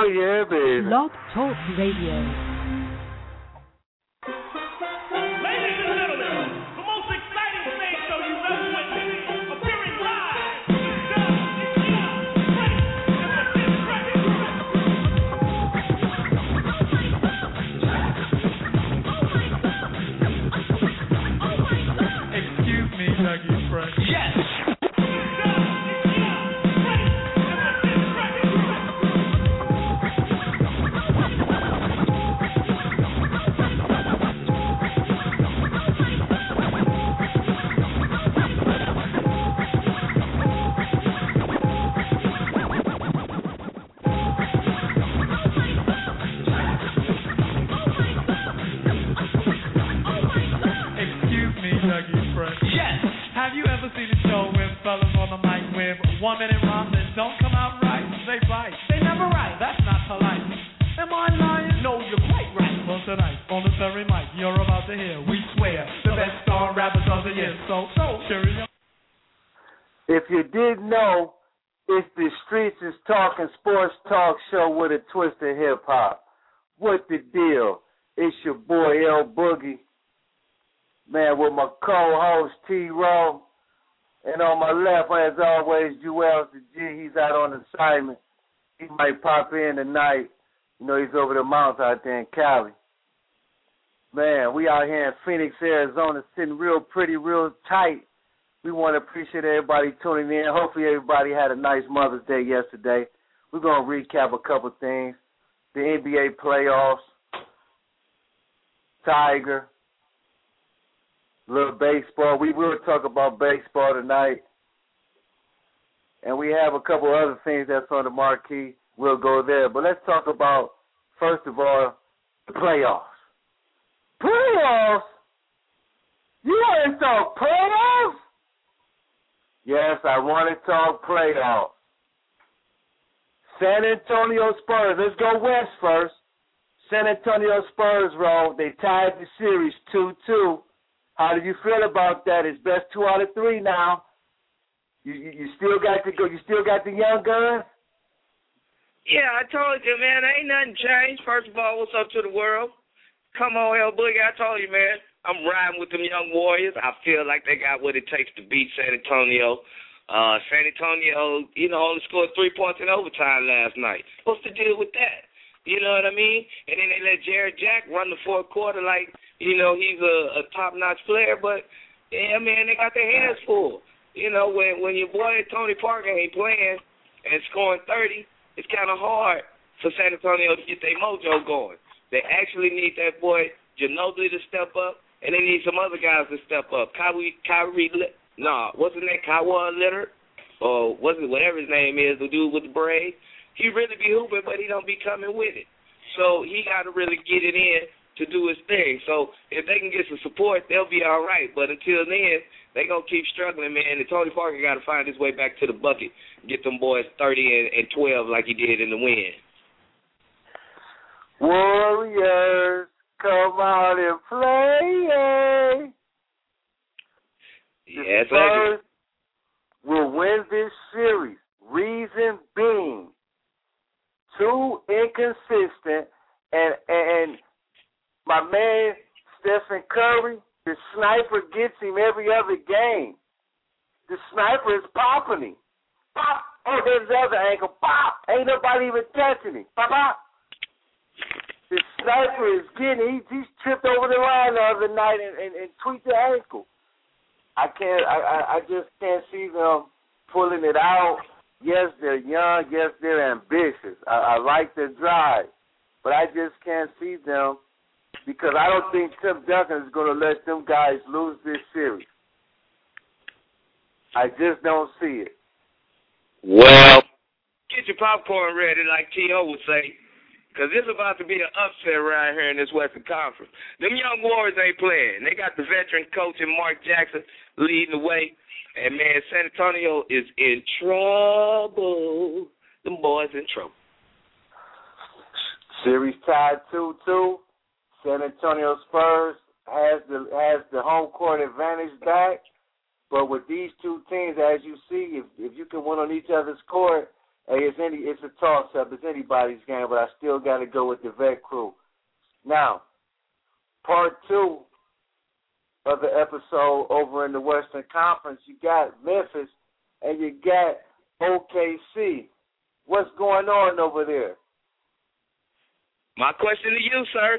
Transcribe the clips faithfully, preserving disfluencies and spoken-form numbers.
Oh, yeah, baby. Blog Talk Radio. One minute rhymes that don't come out right, they bite. They never write, that's not polite. Am I lying? No, you're quite right. Well, tonight, on the very mic, you're about to hear, we swear, the best star rappers of the year. So, so, cheerio. If you didn't know, it's the Streets is Talking Sports Talk Show with a twist of hip-hop. What the deal? It's your boy, L Boogie. Man, with my co-host, T-Row. And on my left, as always, Joel the G. He's out on assignment. He might pop in tonight. You know, he's over the mountain out there in Cali. Man, we out here in Phoenix, Arizona, sitting real pretty, real tight. We want to appreciate everybody tuning in. Hopefully everybody had a nice Mother's Day yesterday. We're going to recap a couple things. The N B A playoffs, Tiger, a little baseball. We will talk about baseball tonight. And we have a couple other things that's on the marquee. We'll go there. But let's talk about, first of all, the playoffs. Playoffs? You want to talk playoffs? Yes, I want to talk playoffs. San Antonio Spurs. Let's go west first. San Antonio Spurs, roll. They tied the series two two. How do you feel about that? It's best two out of three now. You, you you still got to go. You still got the young guns. Yeah, I told you, man. Ain't nothing changed. First of all, what's up to the world? Come on, L Boogie. I told you, man. I'm riding with them young Warriors. I feel like they got what it takes to beat San Antonio. Uh, San Antonio, you know, only scored three points in overtime last night. What's the deal with that? You know what I mean? And then they let Jared Jack run the fourth quarter like, you know, he's a, a top-notch player. But, yeah, man, they got their hands full. You know, when, when your boy Tony Parker ain't playing and scoring thirty, it's kind of hard for San Antonio to get their mojo going. They actually need that boy Ginobili to step up, and they need some other guys to step up. Kyrie, Kyrie, nah, what's his name? Kawhi Leonard, or what's it, whatever his name is, the dude with the braid. He really be hooping, but he don't be coming with it. So he got to really get it in to do his thing. So if they can get some support, they'll be all right. But until then, they going to keep struggling, man. And Tony Parker got to find his way back to the bucket, get them boys thirty and, and twelve like he did in the win. Warriors, come out and play. Yeah, the Spurs will win this series. Reason being, too inconsistent, and and my man Stephen Curry, the sniper gets him every other game. The sniper is popping him. Pop! Oh, there's the other ankle. Pop! Ain't nobody even touching him. Pop! Pop! The sniper is getting. He he's tripped over the line the other night and, and, and tweaked the ankle. I can't. I, I I just can't see them pulling it out. Yes, they're young. Yes, they're ambitious. I, I like their drive, but I just can't see them because I don't think Tim Duncan is going to let them guys lose this series. I just don't see it. Well, get your popcorn ready, like T O would say, because it's about to be an upset right here in this Western Conference. Them young Warriors ain't playing. They got the veteran coach and Mark Jackson leading the way. And, man, San Antonio is in trouble. Them boys in trouble. Series tied two two. San Antonio Spurs has the has the home court advantage back. But with these two teams, as you see, if if you can win on each other's court, Hey, it's any it's a toss up. It's anybody's game, but I still got to go with the vet crew. Now, part two of the episode over in the Western Conference, you got Memphis and you got O K C. What's going on over there? My question to you, sir.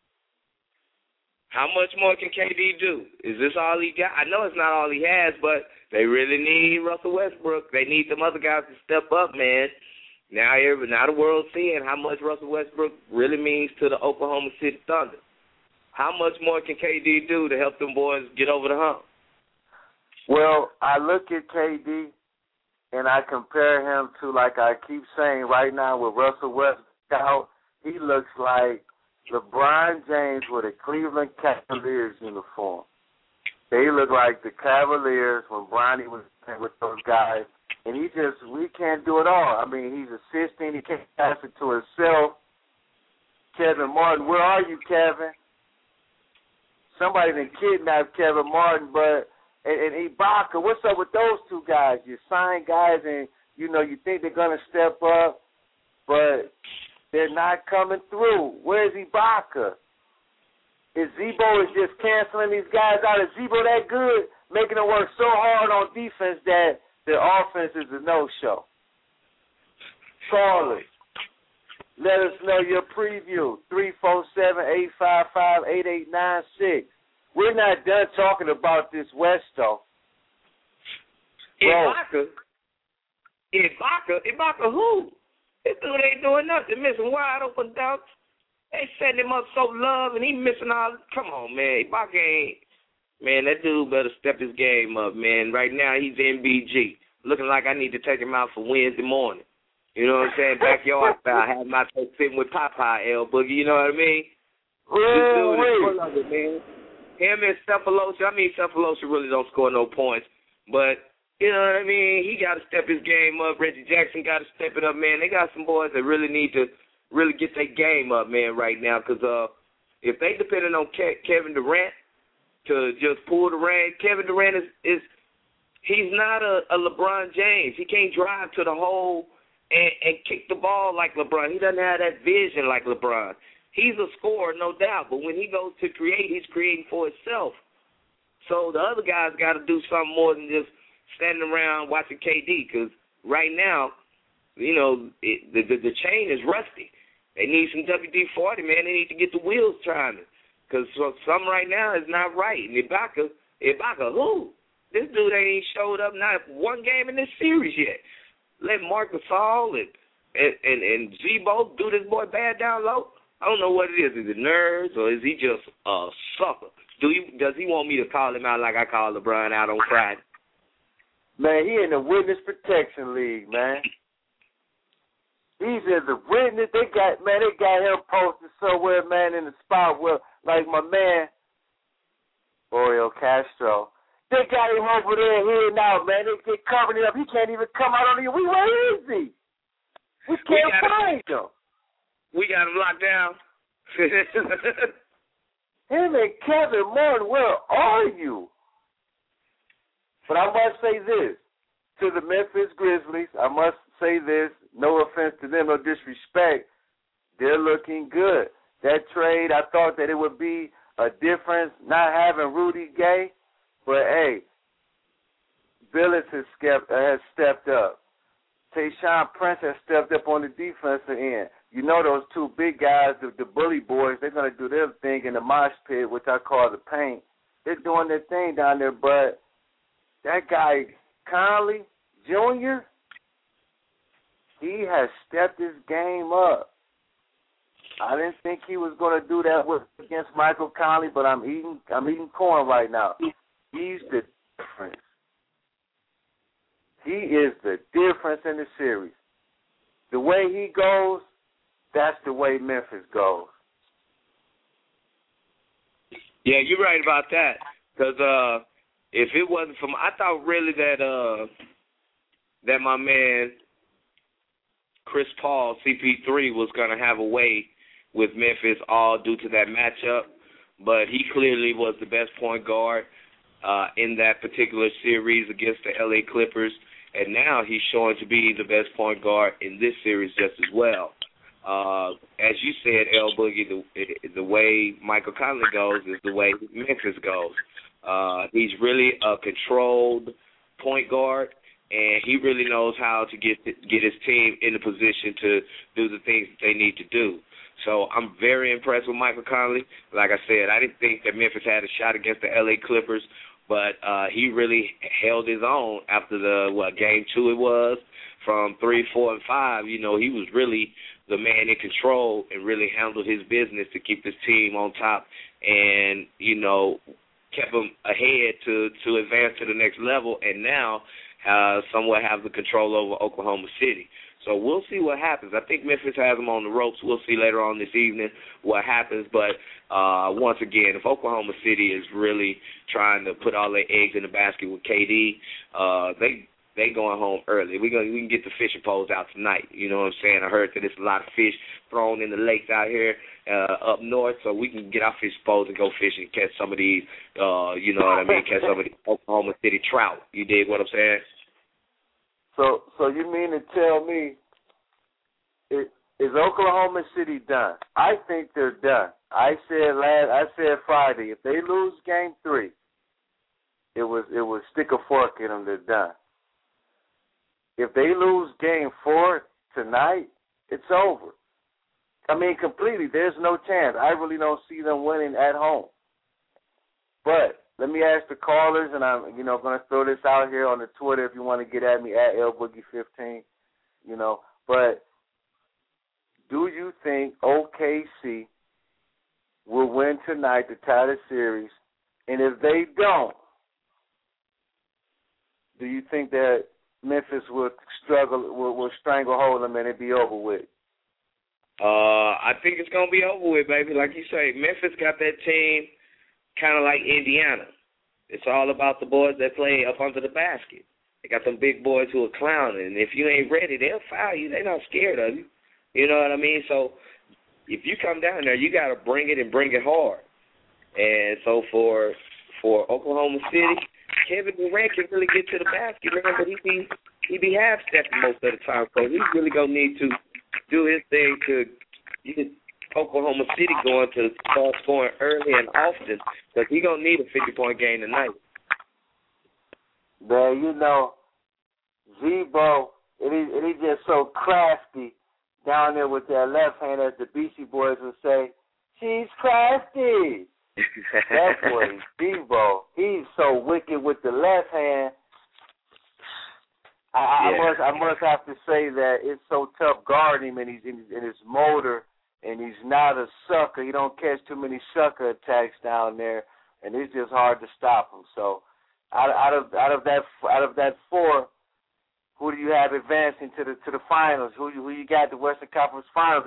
How much more can K D do? Is this all he got? I know it's not all he has, but they really need Russell Westbrook. They need some other guys to step up, man. Now, now the world's seeing how much Russell Westbrook really means to the Oklahoma City Thunder. How much more can K D do to help them boys get over the hump? Well, I look at K D and I compare him to, like I keep saying right now with Russell Westbrook out, he looks like LeBron James with a Cleveland Cavaliers uniform. They look like the Cavaliers when Bronny was playing with those guys. And he just, we can't do it all. I mean, he's assisting. He can't pass it to himself. Kevin Martin, where are you, Kevin? Somebody done kidnapped Kevin Martin, but, and, and Ibaka, what's up with those two guys? You sign guys and, you know, you think they're going to step up, but they're not coming through. Where's Ibaka? Is Zebo is just canceling these guys out? Is Zebo that good, making them work so hard on defense that their offense is a no-show? Call it. Let us know your preview, three four seven, eight five five, eight eight nine six. We're not done talking about this West, though. Ibaka? Ibaka? Ibaka who? This dude ain't doing nothing, missing wide open dunks. They setting him up so love, and he missing all. Come on, man. Ibaka ain't. Man, that dude better step his game up, man. Right now, he's M B G. Looking like I need to take him out for Wednesday morning. You know what I'm saying? Backyard style. I have my take sitting with Popeye, L Boogie. You know what I mean? Ooh, this dude wait. is full of it, man. Him and Cephalosha. I mean, Cephalosha really don't score no points, but you know what I mean? He got to step his game up. Reggie Jackson got to step it up, man. They got some boys that really need to really get their game up, man, right now. Because uh, if they depending on Ke- Kevin Durant to just pull the rein, Kevin Durant is, is he's not a, a LeBron James. He can't drive to the hole and, and kick the ball like LeBron. He doesn't have that vision like LeBron. He's a scorer, no doubt, but when he goes to create, he's creating for himself. So the other guys got to do something more than just standing around watching K D, because right now, you know, it, the, the the chain is rusty. They need some W D forty, man. They need to get the wheels turning, because some right now is not right. And Ibaka, Ibaka, who? This dude ain't showed up not one game in this series yet. Let Marc Gasol and, and, and, and Zebo do this boy bad down low. I don't know what it is. Is it nerves or is he just a sucker? Do you, does he want me to call him out like I called LeBron out on Friday? Man, he in the Witness Protection League, man. He's in the witness. They got, man, they got him posted somewhere, man, in the spot where, like my man, Oriel Castro, they got him over there here now, man. They, they covering it up. He can't even come out on the, we, where is he? We can't we find him. him. We got him locked down. Him and Kevin Martin, where are you? But I must say this to the Memphis Grizzlies. I must say this. No offense to them, no disrespect. They're looking good. That trade, I thought that it would be a difference not having Rudy Gay, but hey, Billups has stepped, uh, has stepped up. Tayshaun Prince has stepped up on the defensive end. You know those two big guys, the, the bully boys, they're going to do their thing in the mosh pit, which I call the paint. They're doing their thing down there, but that guy, Conley Junior, he has stepped his game up. I didn't think he was going to do that with, against Michael Conley, but I'm eating I'm eating corn right now. He's the difference. He is the difference in the series. The way he goes, that's the way Memphis goes. Yeah, you're right about that. Because uh, if it wasn't for, I thought really that uh, that my man Chris Paul, C P three, was going to have a way with Memphis, all due to that matchup. But he clearly was the best point guard uh, in that particular series against the L A Clippers. and now he's showing to be the best point guard in this series just as well. Uh, as you said, L Boogie, the, the way Michael Conley goes is the way Memphis goes. Uh, he's really a controlled point guard, and he really knows how to get get his team in a position to do the things that they need to do. So I'm very impressed with Michael Conley. Like I said, I didn't think that Memphis had a shot against the L A Clippers, but uh, he really held his own after the, what, game two it was, from three, four, and five. You know, he was really the man in control and really handled his business to keep his team on top and, you know, kept them ahead to, to advance to the next level, and now uh, somewhat have the control over Oklahoma City. So we'll see what happens. I think Memphis has them on the ropes. We'll see later on this evening what happens. But uh, once again, if Oklahoma City is really trying to put all their eggs in the basket with K D, uh, they they going home early. We gonna we can get the fishing poles out tonight. You know what I'm saying? I heard that there's a lot of fish thrown in the lakes out here uh, up north, so we can get our fishing poles and go fishing and catch some of these. Uh, you know what I mean? Catch some of the Oklahoma City trout. You dig what I'm saying? So, so you mean to tell me, it, is Oklahoma City done? I think they're done. I said last, I said Friday, if they lose Game Three, it was it was stick a fork in them. They're done. If they lose Game Four tonight, it's over. I mean, completely. There's no chance. I really don't see them winning at home. But let me ask the callers, and I'm, you know, going to throw this out here on the Twitter if you want to get at me, at L Boogie fifteen, you know. But do you think O K C will win tonight to tie the series? And if they don't, do you think that Memphis will struggle, will, will stranglehold them and it be over with? Uh, I think it's going to be over with, baby. Like you say, Memphis got that team kind of like Indiana. It's all about the boys that play up under the basket. They got them big boys who are clowning. And if you ain't ready, they'll foul you. They're not scared of you. You know what I mean? So if you come down there, you got to bring it and bring it hard. And so for for Oklahoma City, Kevin Durant can really get to the basket, man, but he be he be half stepping most of the time. So he's really gonna need to do his thing to get Oklahoma City going to start scoring early and often, because he's gonna need a fifty point game tonight. Man, you know, Z-Bo, and he, and he just so crafty down there with that left hand, as the Beastie Boys would say, she's crafty. That boy, Z-Bo, he's so wicked with the left hand. I, yeah. I must, I must have to say that it's so tough guarding him, and he's in, in his motor, and he's not a sucker. He don't catch too many sucker attacks down there, and it's just hard to stop him. So, out, out of out of that out of that four, who do you have advancing to the to the finals? Who you who you got the Western Conference Finals?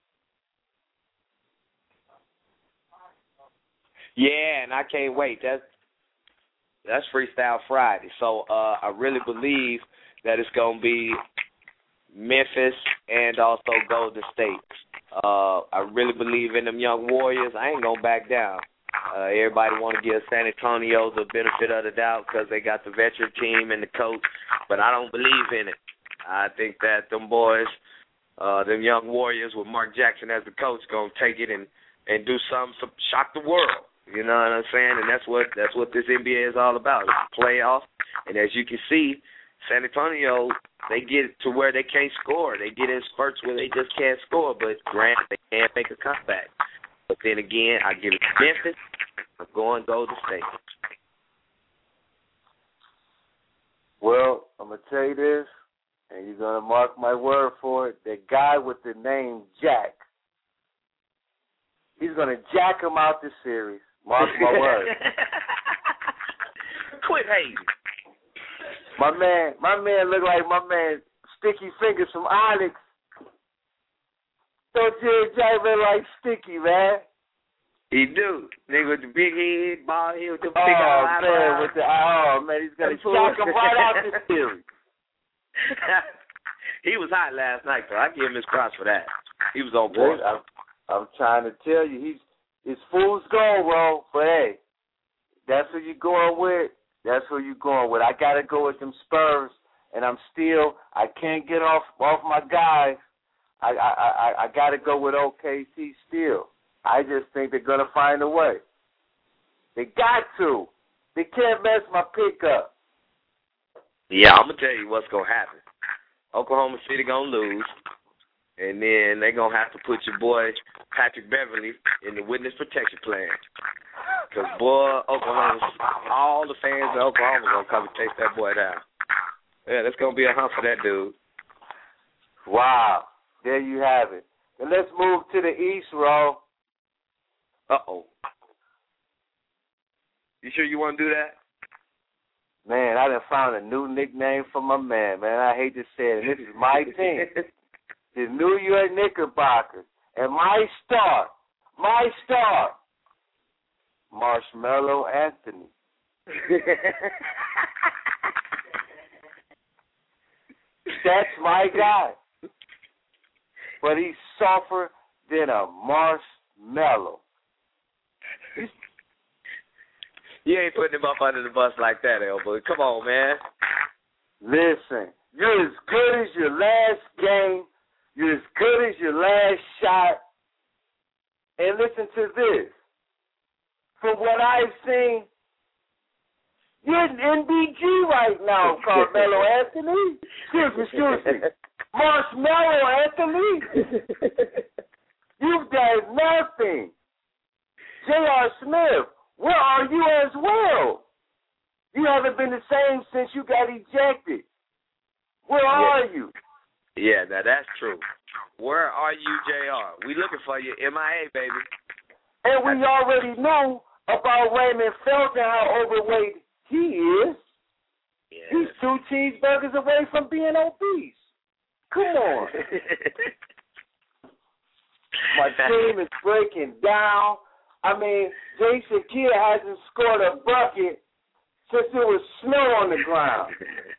Yeah, and I can't wait. That's that's Freestyle Friday. So uh, I really believe that it's gonna be Memphis and also Golden State. Uh, I really believe in them young Warriors. I ain't gonna back down. Uh, everybody want to give San Antonio the benefit of the doubt because they got the veteran team and the coach, but I don't believe in it. I think that them boys, uh, them young Warriors with Mark Jackson as the coach, gonna take it and, and do something to shock the world. You know what I'm saying? And that's what that's what this N B A is all about. It's a playoff, and as you can see, San Antonio, they get to where they can't score. They get in spurts where they just can't score, but granted, they can't make a comeback. But then again, I give it to Memphis. I'm going Golden State. Well, I'm going to tell you this, and you're going to mark my word for it. The guy with the name Jack, he's going to jack him out this series. Mark my word. Quit hating. My man, my man look like my man Sticky Fingers from Onyx. Don't you Jack look like Sticky, man? He do. Nigga with the big head, bald head, with the big oh, eyes. Man, with the, oh, man, he's going to shock him right out this series. He was hot last night, though. I give him his props for that. He was on point. I'm, I'm trying to tell you, he's it's fool's gold, bro. But, hey, that's who you going with. That's who you going with. I got to go with them Spurs and I'm still, I can't get off off my guys. I I I, I got to go with O K C still. I just think they're going to find a way. They got to. They can't mess my pick up. Yeah, I'm going to tell you what's going to happen. Oklahoma City going to lose, and then they're going to have to put your boy Patrick Beverly in the witness protection plan. Because, boy, Oklahoma, all the fans of Oklahoma are going to come and chase that boy down. Yeah, that's going to be a hunt for that dude. Wow. There you have it. And let's move to the East, Ro. Uh-oh. You sure you want to do that? Man, I done found a new nickname for my man, man. I hate to say it. This is my team. The New York Knickerbockers. And my star, my star, Marshmello Anthony. That's my guy. But he's softer than a marshmallow. You ain't putting him up under the bus like that, Elbow. Come on, man. Listen, you're as good as your last game. You're as good as your last shot. And listen to this. From what I've seen, you're in N B G right now, Carmelo Anthony. Excuse me, excuse me. Marshmello Anthony. You've done nothing. J R. Smith, where are you as well? You haven't been the same since you got ejected. Where are yeah. you? Yeah, now that's true. Where are you, J R? We looking for you, M I A, baby. And we already knew about Raymond Felton, how overweight he is. Yeah. He's two cheeseburgers away from being obese. Come on. My team is breaking down. I mean, Jason Kidd hasn't scored a bucket since there was snow on the ground.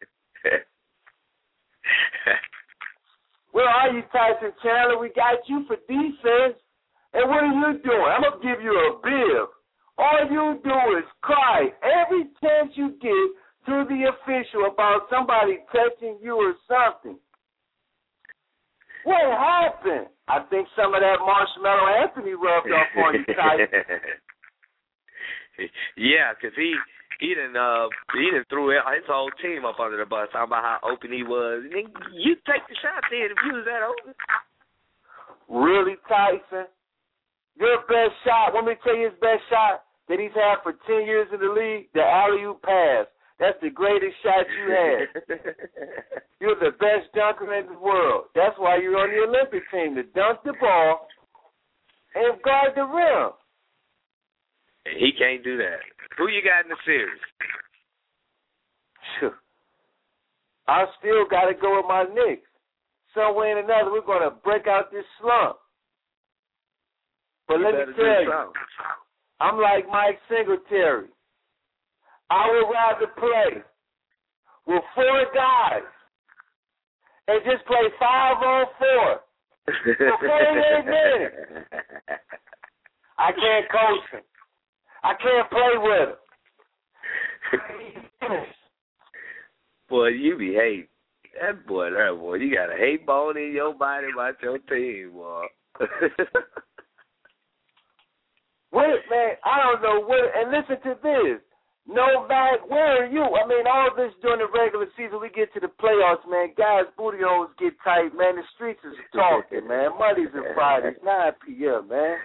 Where are you, Tyson Chandler? We got you for defense. And what are you doing? I'm going to give you a bib. All you do is cry every chance you get to the official about somebody touching you or something. What happened? I think some of that Marshmello Anthony rubbed off on you, Tyson. Yeah, because he he done, uh, he done threw his whole team up under the bus, talking about how open he was. You take the shot then if you was that open. Really, Tyson? Your best shot, let me tell you his best shot that he's had for ten years in the league, the alley-oop pass. That's the greatest shot you had. You're the best dunker in the world. That's why you're on the Olympic team, to dunk the ball and guard the rim. He can't do that. Who you got in the series? I still got to go with my Knicks. Some way or another, we're going to break out this slump. But you let me tell you, something. I'm like Mike Singletary. I would rather play with four guys and just play five on four for forty-eight minutes. I can't coach him. I can't play with him. Boy, you be hating. That boy, that boy, you got a hate bone in your body about your team, boy. Wait, man, I don't know what. And listen to this. Novak, where are you? I mean, all of this during the regular season, we get to the playoffs, man. Guys' booty holes get tight, man. The streets is talking, man. Mondays and Fridays, nine p.m., man.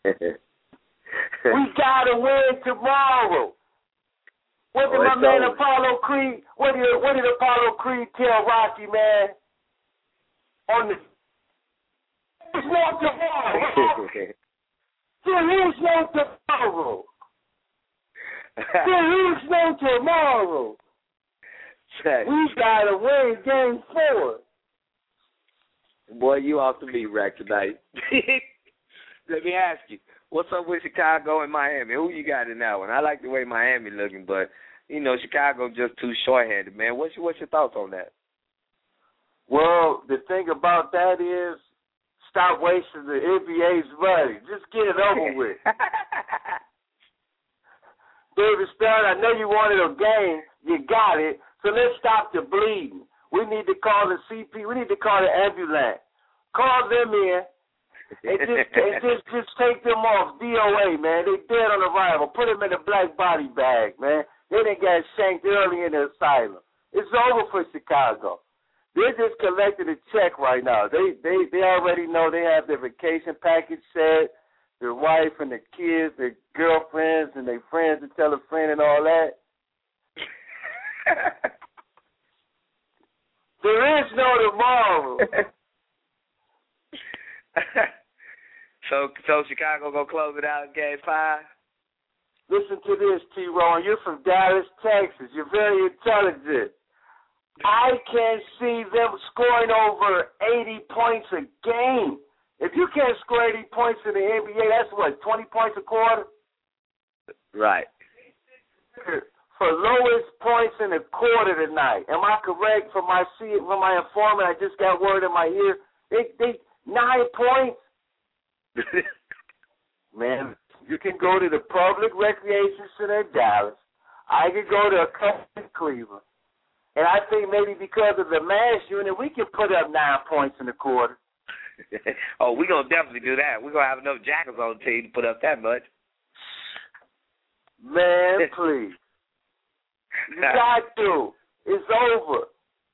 We got to win tomorrow. What did oh, my man over. Apollo Creed, what did, what did Apollo Creed tell Rocky, man? On the, there's no tomorrow. There is no tomorrow. There is no tomorrow. We got to win game four. Boy, you off to be wrecked tonight. Let me ask you, what's up with Chicago and Miami? Who you got in that one? I like the way Miami looking, but, you know, Chicago just too short-handed, man. What's your, what's your thoughts on that? Well, the thing about that is, stop wasting the N B A's money. Just get it over with. David Stern, I know you wanted a game. You got it. So let's stop the bleeding. We need to call the C P. We need to call the ambulance. Call them in and just and just just take them off. D O A, man. They dead on arrival. Put them in a black body bag, man. They done got shanked early in the asylum. It's over for Chicago. They're just collecting a check right now. They they they already know they have their vacation package set, their wife and their kids, their girlfriends and their friends to tell a friend and all that. There is no tomorrow. so so Chicago gonna close it out in game five? Listen to this, T-Ron. You're from Dallas, Texas. You're very intelligent. I can see them scoring over eighty points a game. If you can't score eighty points in the N B A, that's what, twenty points a quarter? Right. For lowest points in a quarter tonight. Am I correct? From my see from my informant, I just got word in my ear. They they nine points. Man, you can go to the Public Recreation Center in Dallas. I could go to a couple in Cleveland. And I think maybe because of the mass unit, we can put up nine points in the quarter. Oh, we're going to definitely do that. We're going to have enough jackals on the team to put up that much. Man, please. You got to. It's over.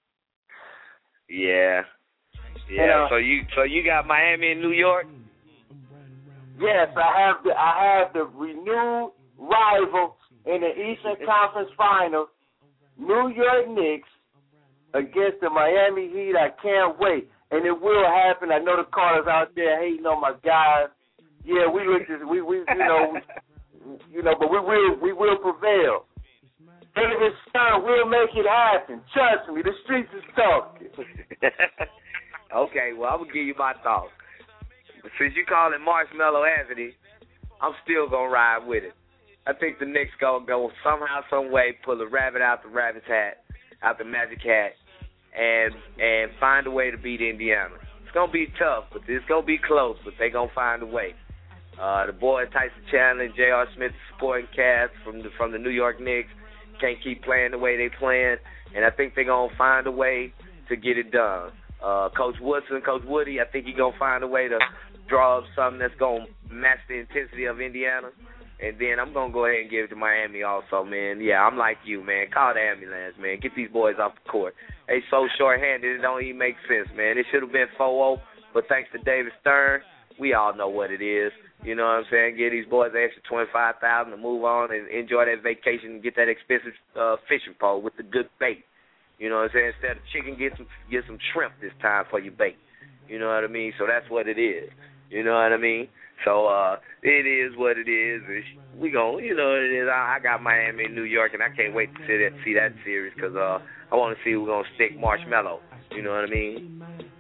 Yeah. Yeah. You know, so you so you got Miami and New York? Yes, I have the I have the renewed rival in the Eastern Conference Finals, New York Knicks against the Miami Heat. I can't wait. And it will happen. I know the callers out there hating on my guys. Yeah, we look just we, we you know you know, but we will we will prevail. David Stern will make it happen. Trust me, the streets is talking. Okay, well I'm gonna give you my thoughts. Since you call it Marshmallow Anthony, I'm still gonna ride with it. I think the Knicks gonna go somehow, some way, pull a rabbit out the rabbit's hat, out the magic hat, and and find a way to beat Indiana. It's gonna be tough, but it's gonna be close. But they gonna find a way. Uh, the boys Tyson Chandler and J R. Smith, supporting cast from the from the New York Knicks, can't keep playing the way they playing, and I think they're gonna find a way to get it done. Uh, Coach Woodson, Coach Woody, I think he's gonna find a way to draw up something that's gonna match the intensity of Indiana. And then I'm going to go ahead and give it to Miami also, man. Yeah, I'm like you, man. Call the ambulance, man. Get these boys off the court. They so short-handed, it don't even make sense, man. It should have been four oh, but thanks to David Stern, we all know what it is. You know what I'm saying? Give these boys an extra twenty-five thousand dollars to move on and enjoy that vacation and get that expensive uh, fishing pole with the good bait. You know what I'm saying? Instead of chicken, get some get some shrimp this time for your bait. You know what I mean? So that's what it is. You know what I mean? So uh, it is what it is. We gon', you know what it is. I, I got Miami and New York, and I can't wait to see that see that series because uh, I want to see who's gonna stick Marshmallow. You know what I mean?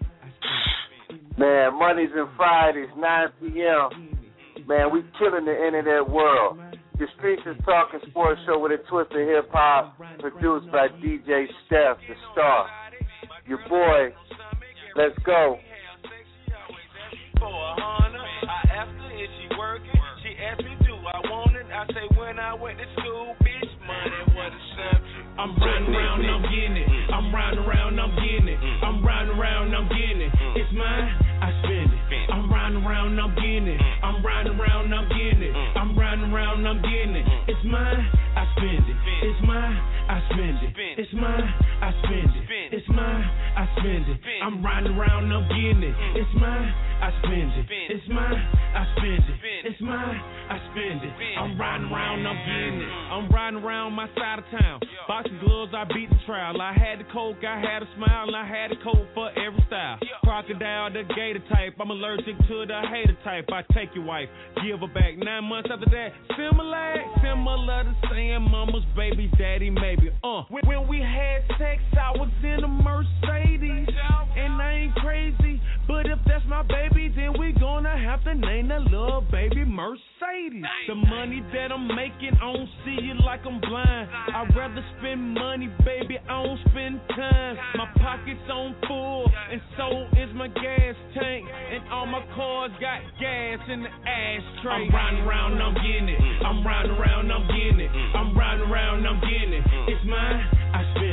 Man, Mondays and Fridays, nine p.m. Man, we killing the internet world. The Streets is Talking Sports Show with a twist of hip hop, produced by D J Steph, the star. Your boy. Let's go. For a Honda, I asked her if she working. She asked me, do I want it? I say, when I went to school, bitch, money was a subject. I'm riding around, I'm getting it. I'm riding around, I'm getting it. I'm riding around, I'm getting it. It's mine, I spend it. I'm riding around, I'm getting it. I'm riding around, I'm getting it. I'm riding around, I'm getting it. It's mine, I spend it. It's mine, I spend it. It's mine, I spend it. It's mine, I spend it. I'm riding around, I'm getting it. It's mine, I spend it. It's mine, I spend it. It's mine, I spend it. I'm riding around, I'm getting it. I'm riding around my side of town. Boxing gloves, I beat the trial. I had the coke, I had a smile, and I had a coat for every style. Crocodile, the gator type. I'm allergic to the hater type. I take your wife, give her back. Nine months after that, similar, similar to saying mama's baby, daddy maybe. Uh, when, when we had sex, I was in a Mercedes, and I ain't crazy, but if that's my baby, then we gonna have to name that little baby Mercedes. The money that I'm making, I don't see it like I'm blind. I'd rather spend money, baby, I don't spend time. My pocket's on full, and so is my gas tank, and all my cars got gas in the ashtray. I'm riding around, I'm getting it. I'm riding around, I'm getting it. I'm riding around, I'm getting it. It's mine, I spend it.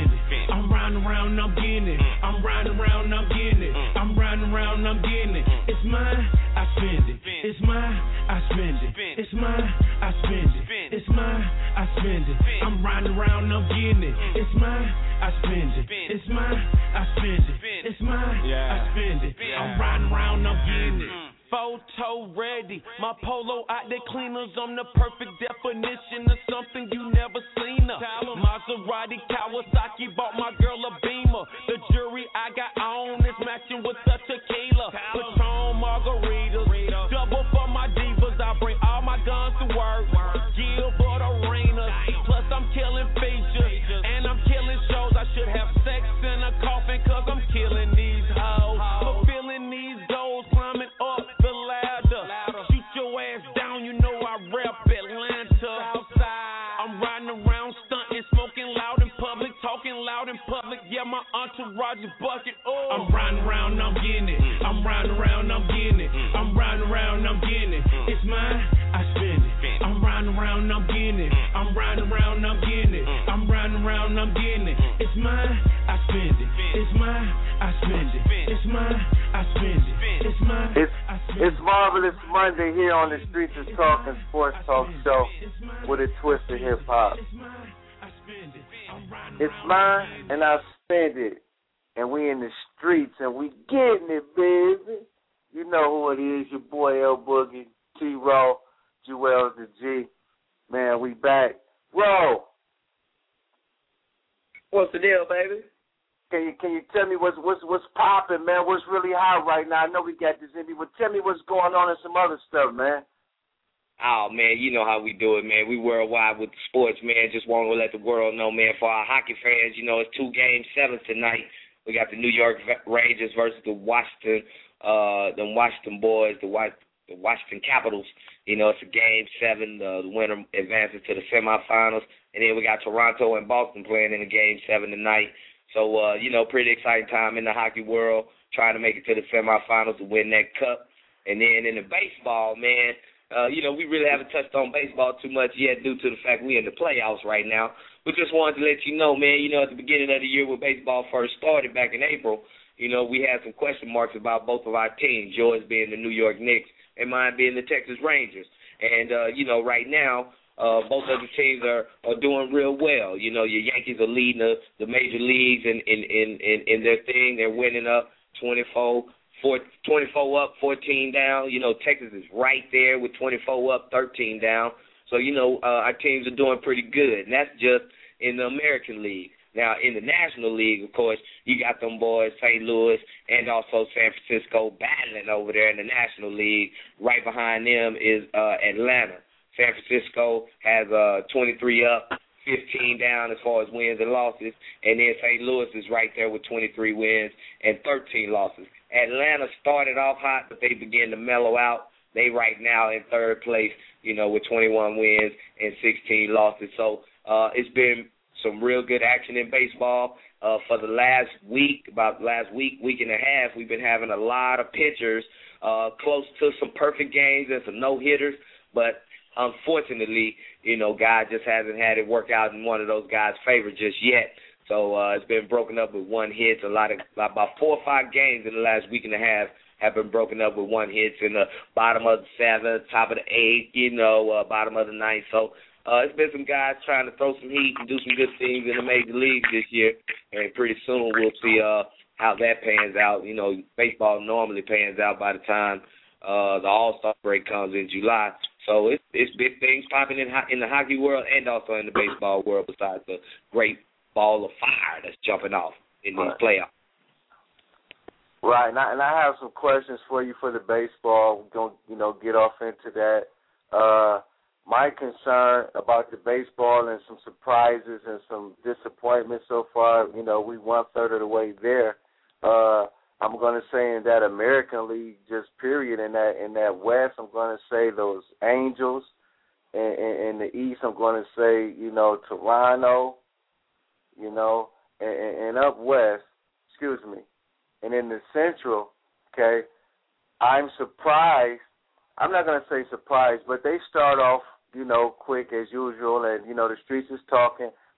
I'm riding around, I'm getting it. I'm riding around, I'm getting it. I'm riding around, I'm getting it. It's mine, I spend it. It's mine, I spend it. It's mine, I spend it. It's mine, I spend it. I'm riding around, I'm getting it. It's mine, I spend it. It's mine, I spend it. It's mine, I spend it. I'm riding around, I'm getting it. Photo ready, my polo out there cleaners. I'm the perfect definition of something you never seen. Her. Maserati, Kawasaki, bought my girl a Beamer. The jewelry I got on is matching with the tequila. Patron margaritas, double for my divas. I bring all my guns to work. Gilbert arenas, plus I'm killing features and I'm killing shows. I should have sex in a coffin 'cause I'm killing these hoes, fulfilling these goals, climbing up the ladder. Shoot your ass down, you know I rep Atlanta. I'm riding around, stunting, smoking loud in public, talking loud in public. Yeah, my entourage is bucket. Oh, I'm riding around, I'm getting it. I'm riding around, I'm getting it. I'm riding around, I'm getting it. It's mine, I spend it. I'm riding around, I'm getting it. I'm riding around, I'm getting it. I'm riding around, I'm getting it. It's mine, I spend it. It's mine, I spend it. It's mine, I spend it. It's mine. It's it's Marvelous Monday here on the Streets of Talking Sports Talk Show with a twist of hip hop. It's mine and I spend it, and we in the streets and we getting it, baby. You know who it is, your boy L Boogie, T-Row, Jewel the G. Man, we back. Bro, What's the deal, baby? Can you can you tell me what's what's what's popping, man? What's really hot right now? I know we got this in me, but tell me what's going on and some other stuff, man. Oh, man, you know how we do it, man. We worldwide with the sports, man. Just want to let the world know, man. For our hockey fans, you know, it's two game sevens tonight. We got the New York Rangers versus the Washington, uh, the Washington boys, the the Washington Capitals. You know, it's a game seven. Uh, the winner advances to the semifinals, and then we got Toronto and Boston playing in a game seven tonight. So, uh, you know, pretty exciting time in the hockey world, trying to make it to the semifinals to win that cup. And then in the baseball, man, uh, you know, we really haven't touched on baseball too much yet due to the fact we're in the playoffs right now. We just wanted to let you know, man, you know, at the beginning of the year when baseball first started back in April, you know, we had some question marks about both of our teams, yours being the New York Knicks and mine being the Texas Rangers. And, uh, you know, right now, Uh, both of the teams are, are doing real well. You know, your Yankees are leading the, the major leagues in, in, in, in, in their thing. They're winning up twenty-four, four, twenty-four up, fourteen down. You know, Texas is right there with twenty-four up, thirteen down. So, you know, uh, our teams are doing pretty good. And that's just in the American League. Now, in the National League, of course, you got them boys, Saint Louis, and also San Francisco battling over there in the National League. Right behind them is uh, Atlanta. San Francisco has uh, twenty-three up, fifteen down as far as wins and losses, and then Saint Louis is right there with twenty-three wins and thirteen losses. Atlanta started off hot, but they began to mellow out. They right now in third place, you know, with twenty-one wins and sixteen losses. So uh, it's been some real good action in baseball. Uh, for the last week, about the last week, week and a half, we've been having a lot of pitchers uh, close to some perfect games and some no-hitters, but unfortunately, you know, God just hasn't had it work out in one of those guys' favor just yet. So uh, it's been broken up with one hit. A lot of about four or five games in the last week and a half have been broken up with one hit in the bottom of the seventh, top of the eighth, you know, uh, bottom of the ninth. So uh, it's been some guys trying to throw some heat and do some good things in the major leagues this year. And pretty soon we'll see uh, how that pans out. You know, baseball normally pans out by the time uh, the All-Star break comes in July. So it's it's big things popping in in the hockey world and also in the baseball world. Besides the great ball of fire that's jumping off in these playoffs. Right, and I, and I have some questions for you for the baseball. We're gonna you know get off into that. Uh, my concern about the baseball and some surprises and some disappointments so far. You know, we one third of the way there. Uh, I'm going to say in that American League, just period, in that in that West, I'm going to say those Angels. In, in, in the East, I'm going to say, you know, Toronto, you know, and, and up West, excuse me. And in the Central, okay, I'm surprised. I'm not going to say surprised, but they start off, you know, quick as usual, and, you know, the streets is talking.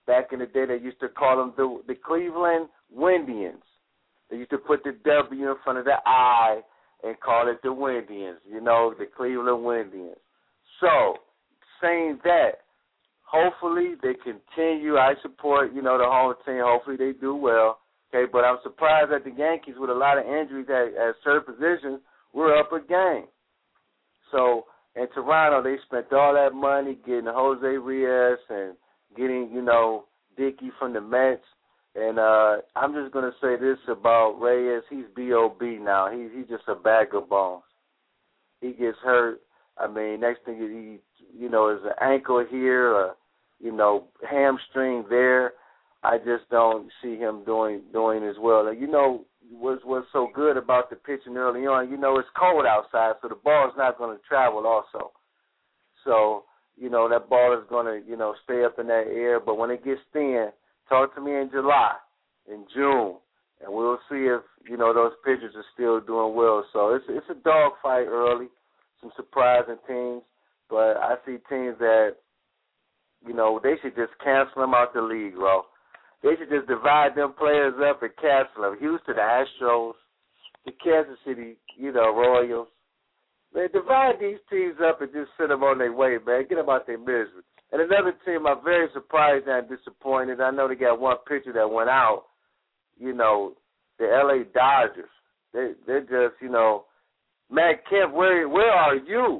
back in the day, they used to call them the, the Cleveland Windians. They used to put the W in front of the I and call it the Windians, you know, the Cleveland Windians. So, saying that, hopefully they continue. I support, you know, the home team. Hopefully they do well. Okay, but I'm surprised that the Yankees, with a lot of injuries at, at certain positions, were up a game. So, in Toronto, they spent all that money getting Jose Reyes and getting, you know, Dickey from the Mets. And uh, I'm just going to say this about Reyes. He's B O B now. He, he's just a bag of bones. He gets hurt. I mean, next thing he, you know, is an ankle here, or, you know, hamstring there. I just don't see him doing doing as well. And, you know, what's, what's so good about the pitching early on, you know, it's cold outside, so the ball is not going to travel also. So, you know, that ball is going to, you know, stay up in that air. But when it gets thin, talk to me in July, in June, and we'll see if, you know, those pitchers are still doing well. So it's it's a dogfight early, some surprising teams, but I see teams that, you know, they should just cancel them out the league, bro. They should just divide them players up and cancel them. Houston, the Astros, the Kansas City, you know, Royals. Man, divide these teams up and just send them on their way, man. Get them out their misery. And another team I'm very surprised and disappointed. I know they got one pitcher that went out. You know, the L A Dodgers. They, they're just, you know, Matt Kemp, where where are you?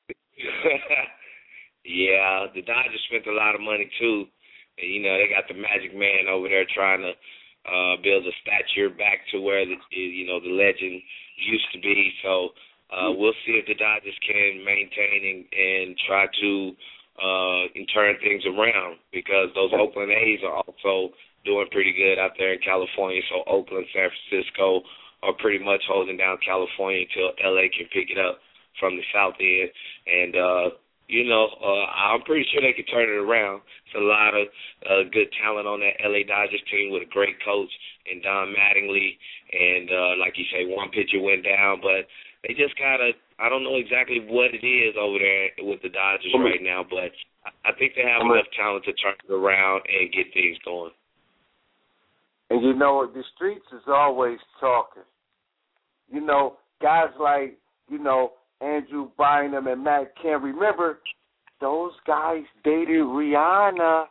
Yeah, the Dodgers spent a lot of money, too. And, you know, they got the Magic Man over there trying to uh, build a stature back to where, the you know, the legend used to be. So uh, we'll see if the Dodgers can maintain and, and try to uh, and turn things around, because those Oakland A's are also doing pretty good out there in California. So Oakland, San Francisco are pretty much holding down California until L A can pick it up from the south end. And, uh, you know, uh, I'm pretty sure they can turn it around. It's a lot of uh, good talent on that L A Dodgers team with a great coach in Don Mattingly. And uh, like you say, one pitcher went down, but they just got to, I don't know exactly what it is over there with the Dodgers right now, but I think they have enough talent to turn it around and get things going. And, you know, the streets is always talking. You know, guys like, you know, Andrew Bynum and Matt Kemp. Remember, those guys dated Rihanna.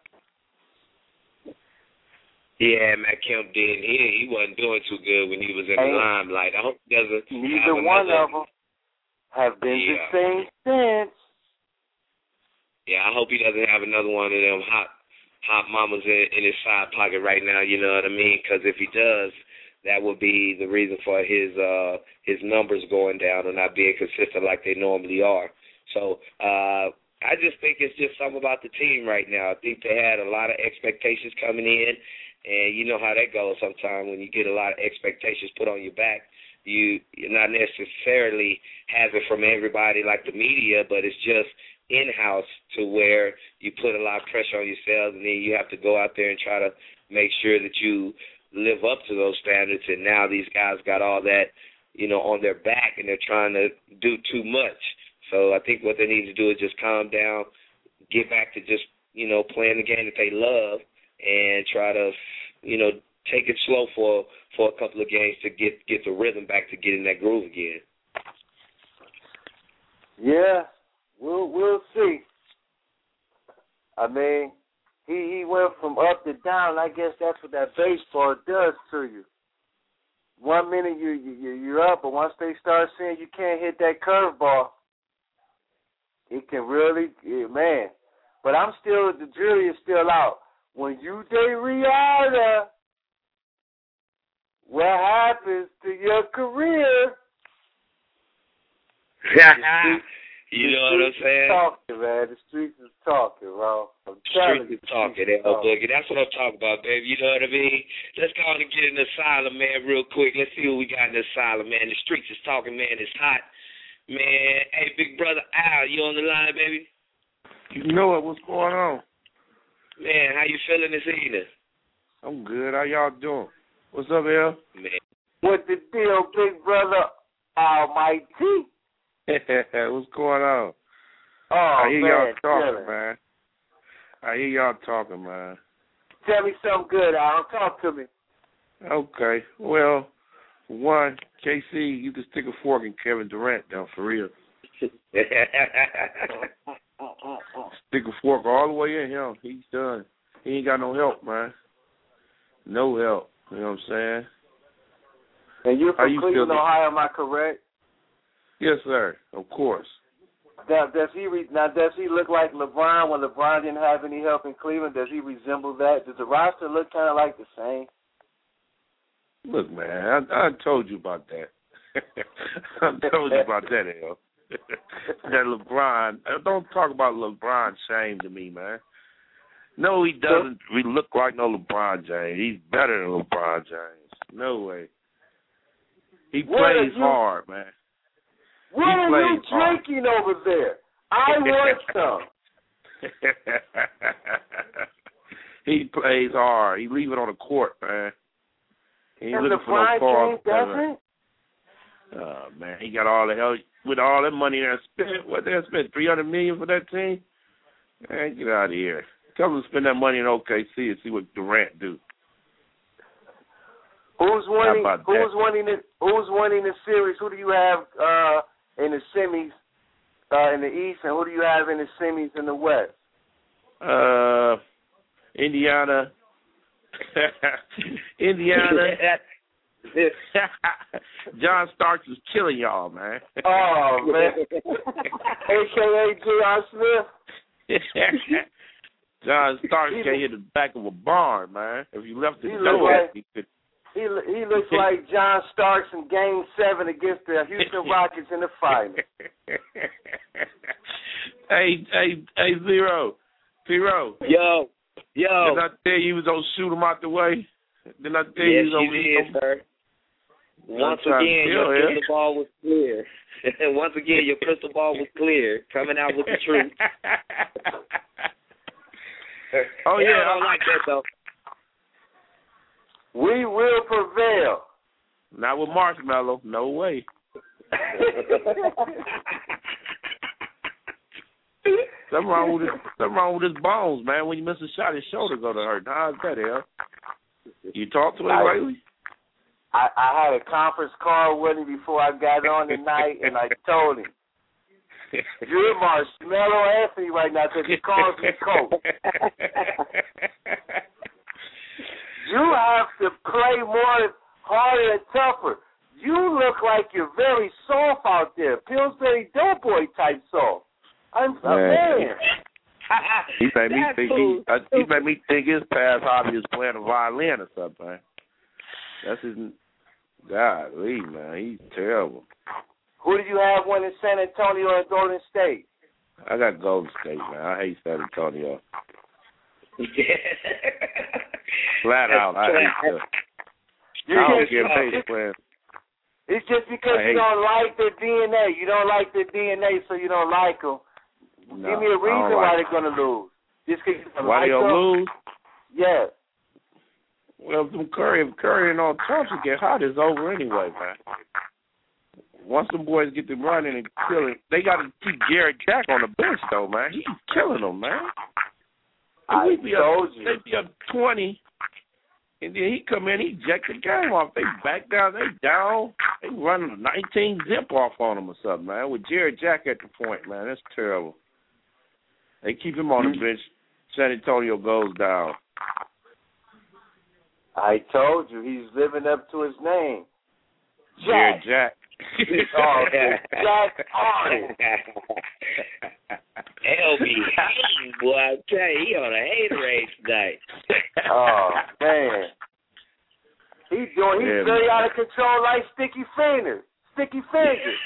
Yeah, Matt Kemp did. He he wasn't doing too good when he was in the limelight. I hope he doesn't. Neither one of them have been yeah. the same since. Yeah, I hope he doesn't have another one of them hot hot mamas in, in his side pocket right now. You know what I mean? Because if he does, that would be the reason for his uh, his numbers going down and not being consistent like they normally are. So uh, I just think it's just something about the team right now. I think they had a lot of expectations coming in, and you know how that goes sometimes when you get a lot of expectations put on your back. You, you're not necessarily have it from everybody like the media, but it's just in-house to where you put a lot of pressure on yourselves, and then you have to go out there and try to make sure that you live up to those standards. And now these guys got all that, you know, on their back, and they're trying to do too much. So I think what they need to do is just calm down, get back to just, you know, playing the game that they love, and try to, you know, take it slow for for a couple of games to get get the rhythm back to get in that groove again. Yeah, we'll we'll see. I mean, he he went from up to down. I guess that's what that baseball does to you. One minute you you you're up, but once they start seeing you can't hit that curveball, it can really, it, man. But I'm still, the jury is still out. When you date Rihanna, what happens to your career? You know what I'm saying? Talking, man. The streets is talking, bro. I'm telling you. The streets is talking, L Boogie. That's what I'm talking about, baby. You know what I mean? Let's go on and get in the asylum, man, real quick. Let's see what we got in the asylum, man. The streets is talking, man. It's hot. Man, hey, big brother Al, you on the line, baby? You know it. What's going on? Man, how you feeling this evening? I'm good. How y'all doing? What's up, Al? Man. What the deal, big brother Almighty? What's going on? Oh, I hear man, y'all talking, chilling. man. I hear y'all talking, man. Tell me something good, Al. Talk to me. Okay. Well, one, K C, you can stick a fork in Kevin Durant now, for real. Stick a fork all the way in him. He's done. He ain't got no help, man. No help. You know what I'm saying? And you're How from you Cleveland, feel? Ohio, am I correct? Yes, sir. Of course. Now, does he re- now does he look like LeBron when LeBron didn't have any help in Cleveland? Does he resemble that? Does the roster look kind of like the same? Look, man, I, I told you about that. I told you about that, L. That LeBron, don't talk about LeBron shame to me, man. No, he doesn't he look like no LeBron James. He's better than LeBron James. No way. He What plays you, hard, man. What he are you hard. drinking over there? I want some. He plays hard. He leave it on the court, man. He ain't And looking for no LeBron calls. James doesn't? Oh, man, he got all the hell with all that money they spent. What they spent three hundred million for that team? Man, get out of here. Tell them to spend that money in O K C and see what Durant do. Who's winning? How about Who's that? winning the Who's winning the series? Who do you have uh, in the semis uh, in the East, and who do you have in the semis in the West? Uh, Indiana. Indiana. John Starks is killing y'all, man. Oh man, A K A J R Smith. John Starks can't hit the back of a barn, man. If you left the He door, look like- he could. He he looks like John Starks in Game Seven against the Houston Rockets in the final. hey, hey, hey, Zero, Zero. Yo, yo. Didn't I tell you he was gonna shoot him out the way? Didn't I tell Yes, you he was you gonna? did, sir. Once trying to again, tell your you. crystal ball was clear. Once again, your crystal ball was clear, coming out with the truth. Oh yeah, I don't like that though. We will prevail. Not with Marshmallow. No way. Something wrong with his, something wrong with his bones, man. When you miss a shot, his shoulder go to hurt. How's that, hell? You talked to him I, lately? I, I had a conference call with him before I got on tonight, and I told him, "You're Marshmallow Anthony right now because he calls me coach. You have to play more harder and tougher. You look like you're very soft out there, Pillsbury Doughboy type soft. I'm a man." He made me That's think cool. he, uh, he made me think his past hobby is playing a violin or something. Man. That's his. Golly, man, he's terrible. Who do you have winning San Antonio and Golden State? I got Golden State, man. I hate San Antonio. Flat out, I hate them. You I don't just- get paid to play. It's just because I you hate- don't like their D N A. You don't like their D N A, so you don't like them. No, Give me a I reason don't why like they're going to lose. Just because you don't Why like they gonna them? lose? Yeah. Well, if them Curry, if Curry and all Thompson get hot, it's over anyway, man. Once them boys get to running and killing, they got to keep Jared Jack on the bench, though, man. He's killing them, man. I we be told up, you. They be up twenty, and then he come in, he jack the game off. They back down, they down. They running a nineteen zip off on them or something, man. With Jared Jack at the point, man, that's terrible. They keep him on the bench. San Antonio goes down. I told you. He's living up to his name. Jared Jack. Jack. Oh, Jack Harden. L B hating, boy. I tell you, he on a hate race tonight. Oh, man. He's doing, he's Yeah, very man. out of control like Sticky Fingers. Sticky Fingers.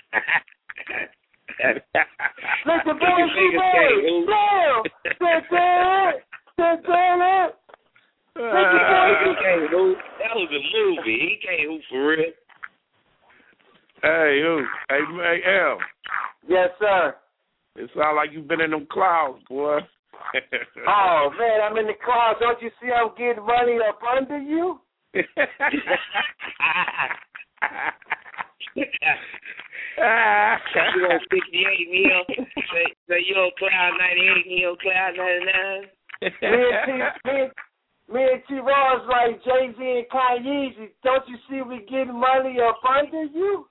Let the boys be boys. Slam. Da-da. Da-da. He can't hoop. That was a movie. He can't hoop for real. Hey, who? Hey, hey, L. Yes, sir. It sounds like you've been in them clouds, boy. Oh, man, I'm in the clouds. Don't you see I'm getting money up under you? You on sixty-eight, me on, say, say you on cloud ninety-eight, me on cloud ninety-nine. Me and, T, me, and, Me and T-Raw's like Jay-Z and Kanye. Don't you see we getting money up under you?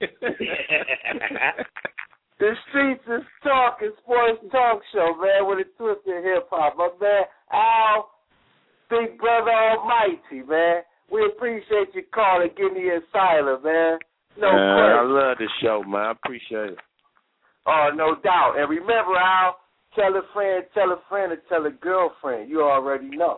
The Streets is Talking Sports Talk Show, man, with a twist in hip-hop. My man, Al, Big Brother Almighty, man. We appreciate you calling, give me asylum, man. No man, question. I love this show, man. I appreciate it. Oh, no doubt. And remember, Al, tell a friend, tell a friend, and tell a girlfriend. You already know.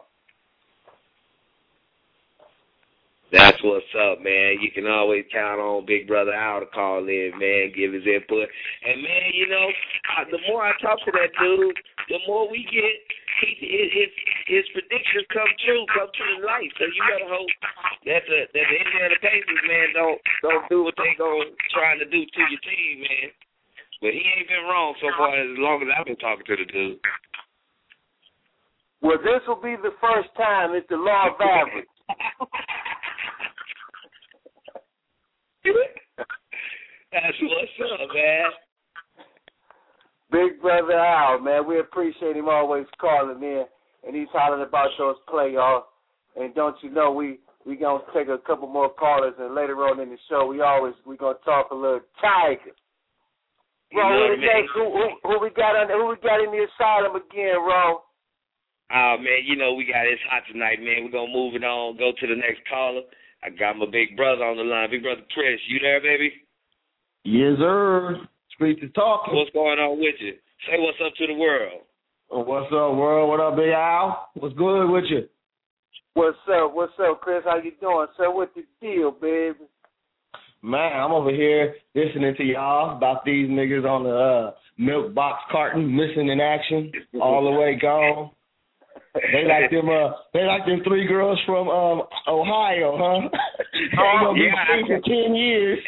That's what's up, man. You can always count on Big Brother Al to call in, man, give his input. And, man, you know, I, the more I talk to that dude, the more we get, he, his his predictions come true, come true in life. So you better hope that the, that the Indiana Pacers, man, don't don't do what they go trying to do to your team, man. But he ain't been wrong so far as long as I've been talking to the dude. Well, this will be the first time it's the law of average. That's what's up, man. Big Brother Al, man, we appreciate him always calling in, and he's hollering about those playoffs. And don't you know, we we gonna take a couple more callers, and later on in the show, we always we gonna talk a little Tiger. You Ro, know what I who, mean? who, who, who we got on? Who we got in the asylum again, Ro? Oh, man, you know we got it's hot tonight, man. We're gonna move it on, go to the next caller. I got my big brother on the line, Big Brother Chris. You there, baby? Yes, sir. Streets is Talking. What's going on with you? Say what's up to the world. What's up, world? What up, Big Al? What's good with you? What's up? What's up, Chris? How you doing, sir? What's the deal, baby? Man, I'm over here listening to y'all about these niggas on the uh, milk box carton missing in action, all the way gone. They like them. Uh, they like them three girls from um, Ohio, huh? They Oh, gonna be yeah. free for ten years.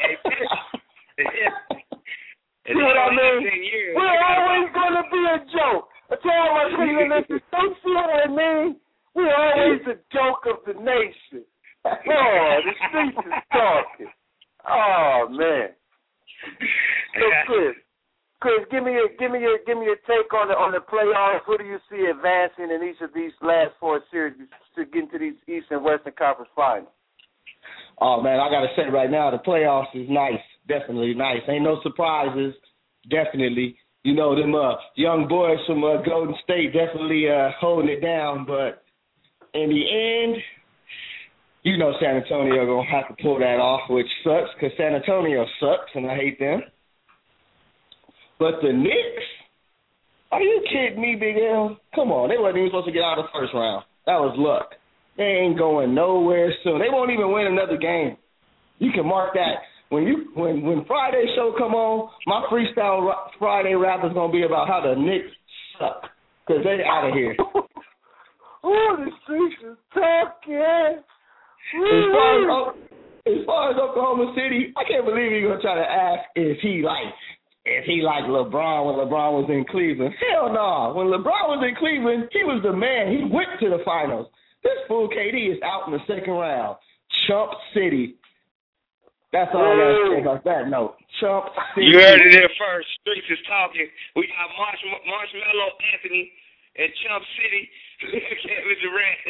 See what I mean? Years. We're always gonna be a joke. I tell my Cleveland listeners, don't see what I mean? We're always the joke of the nation. Oh, the Streets is Talking. Oh man. So Chris, Chris, give me a give me a give me a take on the on the playoffs. Who do you see advancing in each of these last four series to get into these East and Western Conference finals? Oh man, I gotta say right now, the playoffs is nice, definitely nice. Ain't no surprises, definitely. You know them uh, young boys from uh, Golden State definitely uh, holding it down, but in the end, you know San Antonio gonna have to pull that off, which sucks because San Antonio sucks and I hate them. But the Knicks, are you kidding me, Big L? Come on, they wasn't even supposed to get out of the first round. That was luck. They ain't going nowhere soon. They won't even win another game. You can mark that. When you when when Friday show come on, my freestyle Friday rap is gonna be about how the Knicks suck because they out of here. Oh, the Streets is Talking. As far as, as far as Oklahoma City, I can't believe you're gonna try to ask if he like if he like LeBron when LeBron was in Cleveland. Hell no. Nah. When LeBron was in Cleveland, he was the man. He went to the finals. This fool K D is out in the second round. Chump City. That's all I got to say about that note. Chump City. You heard it here first. Streets is Talking. We got Marsh, Marshmallow Anthony and Chump City. Kevin Durant.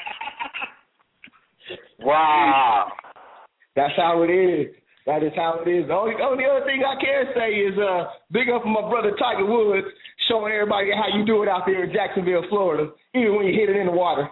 Wow. That's how it is. That is how it is. The only, only other thing I can say is uh, big up for my brother Tiger Woods, showing everybody how you do it out there in Jacksonville, Florida, even when you hit it in the water.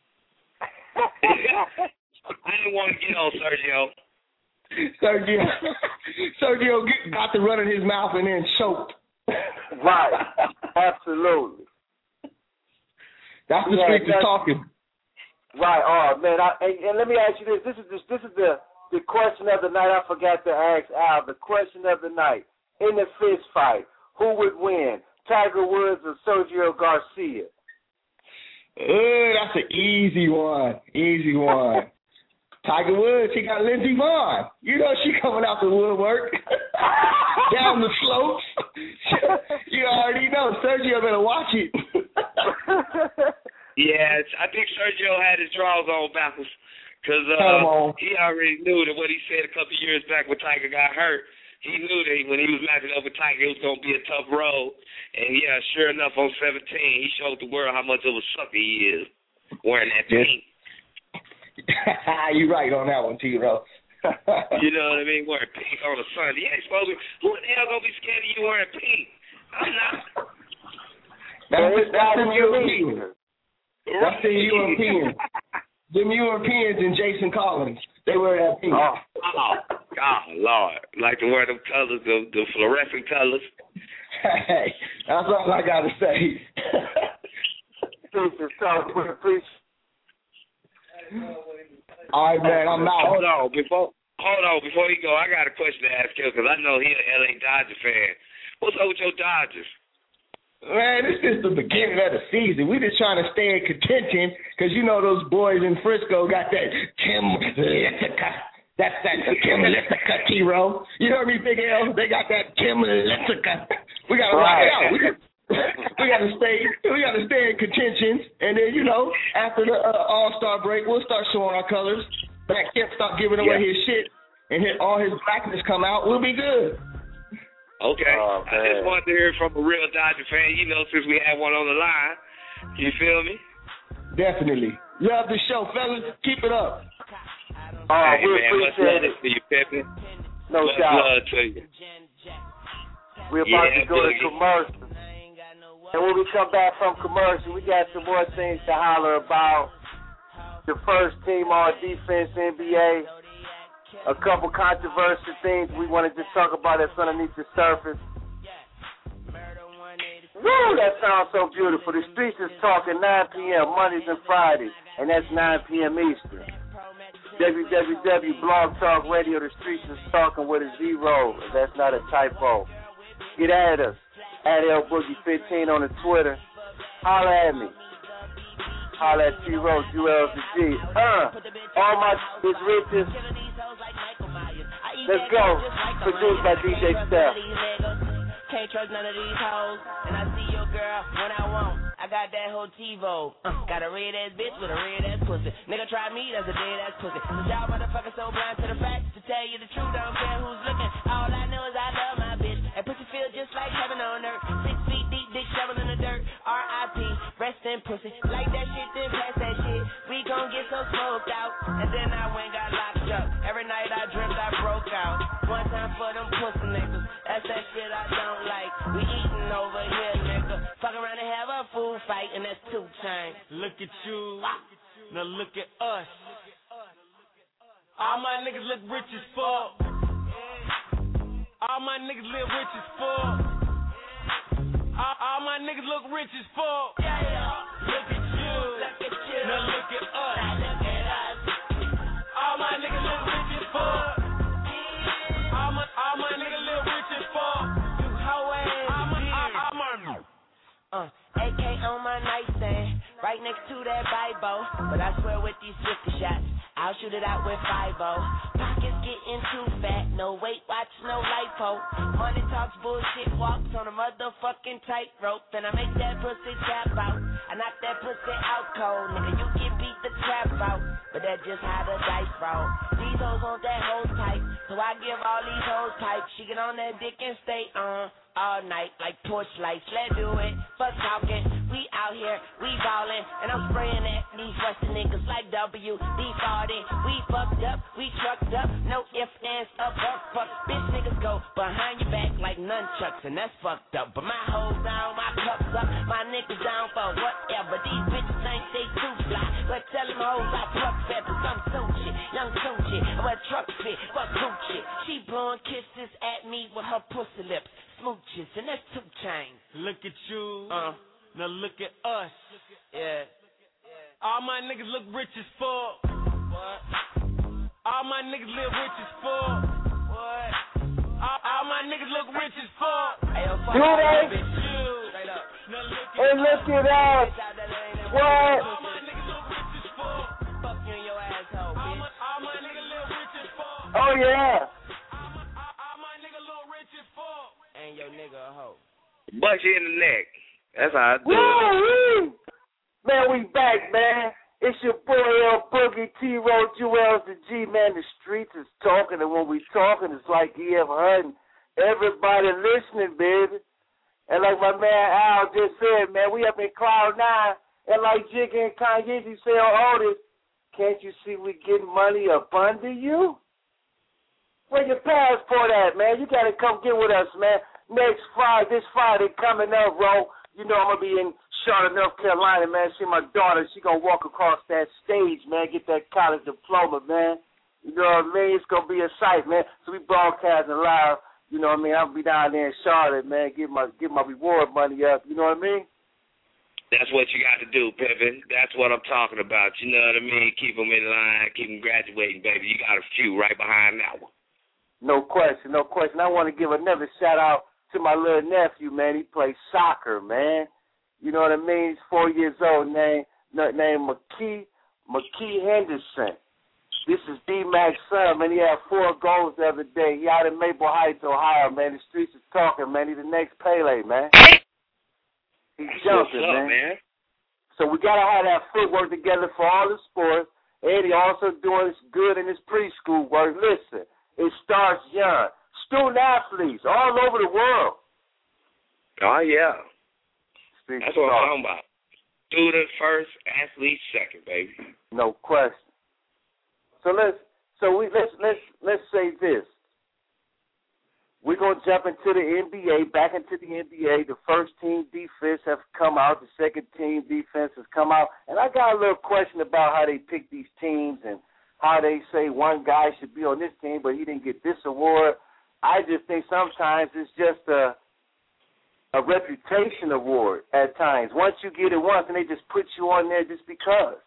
I didn't want to get on Sergio. Sergio, Sergio got to run in his mouth and then choked. Right. Absolutely. That's the Yeah, Streets is that's- Talking. Right. Oh man. I, and, and let me ask you this. This is this, this is the the question of the night. I forgot to ask Al. The question of the night: in the fist fight, who would win, Tiger Woods or Sergio Garcia? Uh, that's an easy one. Easy one. Tiger Woods, he got Lindsey Vonn. You know she coming out the woodwork. Down the slopes. You already know. Sergio better watch it. Yeah, I think Sergio had his draws on backwards because Come uh, on. he already knew that what he said a couple of years back when Tiger got hurt. He knew that when he was matching up with Tiger, it was going to be a tough road. And, yeah, sure enough, on seventeen, he showed the world how much of a sucker he is. wearing that pink. You right on that one, T-Row. You know what I mean? Wearing pink on a Sunday. You ain't supposed to. Who in the hell gonna be scared of you wearing pink? I'm not. That's, well, that's the Europeans. That's the Europeans. Them Europeans and Jason Collins. They wear that pink. Oh, oh, God, Lord. Like to wear them colors, the, the fluorescent colors. Hey, that's all I got to say. All right, man, I'm out. Hold on, before hold on, before you go, I got a question to ask you because I know he's an L A Dodger fan. What's up with your Dodgers? Man, this is the beginning of the season. We just trying to stay in contention because you know those boys in Frisco got that Tim Lissica. That's that Tim Lissica, T-Row. You know what I mean, Big L? They got that Tim Lissica. We got to rock it out. We got we got to stay. We got to stay in contention, and then you know after the uh, All Star break, we'll start showing our colors. Back Kemp stop giving away yeah. his shit, and hit all his blackness come out. We'll be good. Okay. Oh, I just wanted to hear from a real Dodger fan, you know, since we have one on the line. You feel me? Definitely. Love the show, fellas. Keep it up. Oh, hey, we man, much love to you, Pepe. No much doubt. love to you. We're about yeah, to go boogie. to commercial. And when we come back from commercial, we got some more things to holler about. The first team on defense, N B A. A couple controversial things we wanted to talk about that's underneath the surface. Woo, that sounds so beautiful. The Streets is Talking, nine p.m. Mondays and Fridays, and that's nine p.m. Eastern. w w w dot blog talk radio, The Streets is Talking with a zero. That's not a typo. Get at us. At L Boogie fifteen on the Twitter. Holla at me. Holla at T-Row, Jewels the G. Uh, all my is riches. Let's go. Produced by D J Steph. Can't trust none of these hoes. And I see your girl when I want. I got that whole TiVo. Uh, got a red ass bitch with a red ass pussy. Nigga try me, that's a dead ass pussy. So y'all motherfuckers so blind to the fact. To tell you the truth, I don't care who's looking. All I know is I love my bitch. And pussy feel just like heaven on earth. Six feet deep, dick shovel in the dirt. R I P, rest in pussy. Like that shit, then pass that shit. We gon' get so smoked out. And then I went got locked up. Every night I dreamt I broke out. One time for them pussy niggas. That's that shit I don't like. We eating over here, nigga. Fuck around and have a food fight, and that's two times. Look at you. Now look at us. All my niggas look rich as fuck. All my niggas live rich as fuck. All, all my niggas look rich as fuck. Yeah, yeah. Look at you. Look at you. Now look at us. Now look at us. All my niggas look rich as fuck. All my, all my niggas live rich as fuck. You hoe ass. I'm a, I'm a, Uh, A K on my nightstand, right next to that Bible. But I swear with these fifty shots, I'll shoot it out with five oh. Pockets getting too fat, no weight watch, no lipo. Money talks bullshit, walks on a motherfucking tightrope. Then I make that pussy tap out. I knock that pussy out cold. Nigga, you can beat the trap out, but that's just how the dice roll. These hoes want that whole type, so I give all these hoes type. She get on that dick and stay on. All night like porch lights, let's do it. Fuck talking, we out here, we ballin', and I'm spraying at these western niggas like W D forty. We fucked up, we trucked up, no ifs, ands, up, up, fuck. Bitch niggas go behind your back like nunchucks, and that's fucked up. But my hoes down, my cups up, my niggas down for whatever. These bitches think they too fly, but tell them hoes I pluck feathers, I'm Tucci, young Tucci, I wear truck fit, fuck Gucci. She blowing kisses at me with her pussy lips. Smooches, and that's two chains. Look at you. Uh, now look at us. yeah. All my niggas look rich as fuck. What? All my niggas live rich as fuck. What? All, all my niggas look rich as fuck. Hey, yo, fuck Do all they? that bitch. Straight up. Now look at Hey, look at us. What? all my niggas look rich as fuck. Fuck you and your asshole, All bitch. my, all my niggas live rich as fuck. Oh, yeah. All my, all, all my niggas look rich as fuck. And your nigga a hoe. Bust you in the neck. That's how I do it. Woo! Man, we back, man. It's your boy L Boogie, T-Row, Jewels the G, man. The Streets is talking, and when we talking, it's like E F Hutton. Everybody listening, baby. And like my man Al just said, man, we up in Cloud Nine, And like Jigga and Kanye, you say on all this, can't you see we getting money up under you? Where your passport at, man? You got to come get with us, man. Next Friday, this Friday coming up, bro. You know I'm going to be in Charlotte, North Carolina, man. See my daughter. She going to walk across that stage, man, get that college diploma, man. You know what I mean? It's going to be a sight, man. So we broadcasting live. You know what I mean? I'll be down there in Charlotte, man, get my get my reward money up. You know what I mean? That's what you got to do, Pippin. That's what I'm talking about. You know what I mean? Keep them in line. Keep them graduating, baby. You got a few right behind that one. No question, no question. I want to give another shout-out to my little nephew, man. He plays soccer, man. You know what I mean? He's four years old, name, named McKee, McKee Henderson. This is D-Mac's son, man. He had four goals the other day. He out in Maple Heights, Ohio, man. The streets is talking, man. He's the next Pele, man. He's jumping, up, man. man. So we got to have that footwork together for all the sports. And he also doing good in his preschool work. Listen, it starts young. Student athletes all over the world. Oh, yeah. Streets That's what talking. I'm talking about. Student first, athlete second, baby. No question. So let's so we let's let's let's say this. We're gonna jump into the N B A, back into the N B A. The first team defense have come out, the second team defense has come out, and I got a little question about how they pick these teams and how they say one guy should be on this team, but he didn't get this award. I just think sometimes it's just a a reputation award at times. Once you get it once, and they just put you on there just because.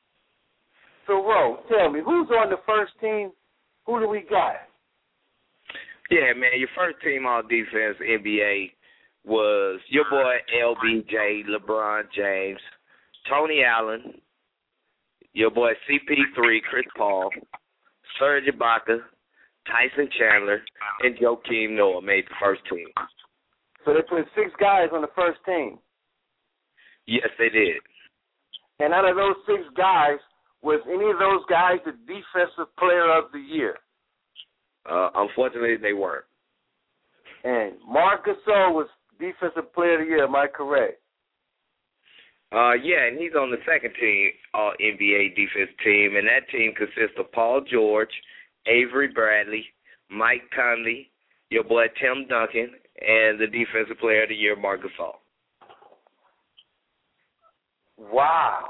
So, Ro, tell me, who's on the first team? Who do we got? Yeah, man, your first team all defense N B A was your boy L B J, LeBron James, Tony Allen, your boy C P three, Chris Paul, Serge Ibaka, Tyson Chandler, and Joakim Noah made the first team. So they put six guys on the first team. Yes, they did. And out of those six guys, was any of those guys the defensive player of the year? Uh, unfortunately, they weren't. And Marc Gasol was defensive player of the year, am I correct? Uh, yeah, and he's on the second team, all N B A defense team, and that team consists of Paul George, Avery Bradley, Mike Conley, your boy Tim Duncan, and the defensive player of the year, Marc Gasol. Wow.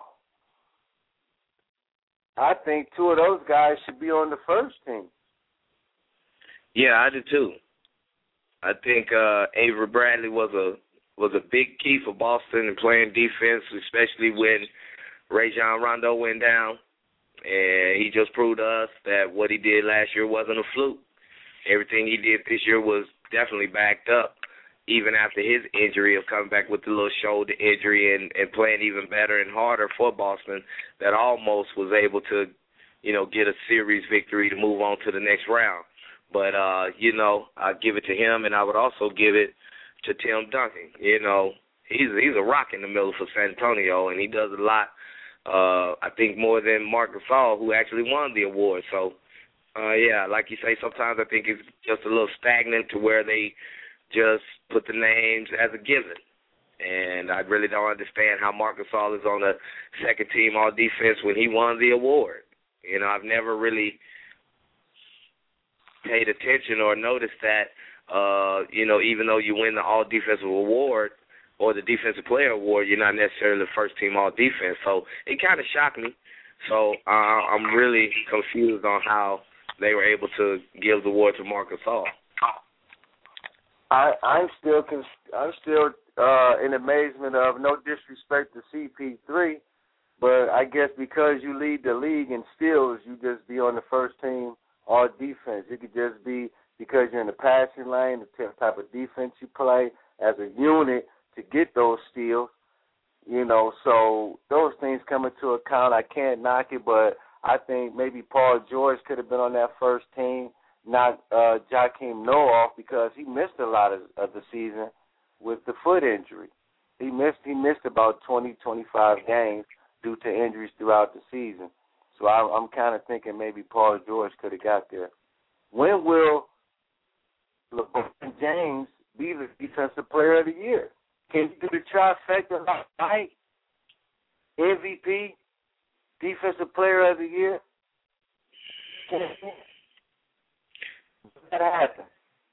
I think two of those guys should be on the first team. Yeah, I do too. I think uh, Avery Bradley was a was a big key for Boston in playing defense, especially when Rajon Rondo went down. And he just proved to us that what he did last year wasn't a fluke. Everything he did this year was definitely backed up, even after his injury of coming back with the little shoulder injury and, and playing even better and harder for Boston, that almost was able to, you know, get a series victory to move on to the next round. But, uh, you know, I give it to him, and I would also give it to Tim Duncan. You know, he's he's a rock in the middle for San Antonio, and he does a lot, uh, I think, more than Marc Gasol, who actually won the award. So, uh, yeah, like you say, sometimes I think it's just a little stagnant to where they just put the names as a given. And I really don't understand how Marc Gasol is on the second team all defense when he won the award. You know, I've never really paid attention or noticed that, uh, you know, even though you win the all defensive award or the defensive player award, you're not necessarily the first team all defense. So it kind of shocked me. So uh, I'm really confused on how they were able to give the award to Marc Gasol. I, I'm still I'm still uh, in amazement of, no disrespect to C P three, but I guess because you lead the league in steals, you just be on the first team all defense. It could just be because you're in the passing lane, the type of defense you play as a unit to get those steals. You know, so those things come into account. I can't knock it, but I think maybe Paul George could have been on that first team, not uh, Joakim Noah, because he missed a lot of, of the season with the foot injury. He missed he missed about twenty, twenty-five games due to injuries throughout the season. So I, I'm kind of thinking maybe Paul George could have got there. When will LeBron James be the defensive player of the year? Can he do the trifecta last night? M V P, Defensive Player of the Year. That happen?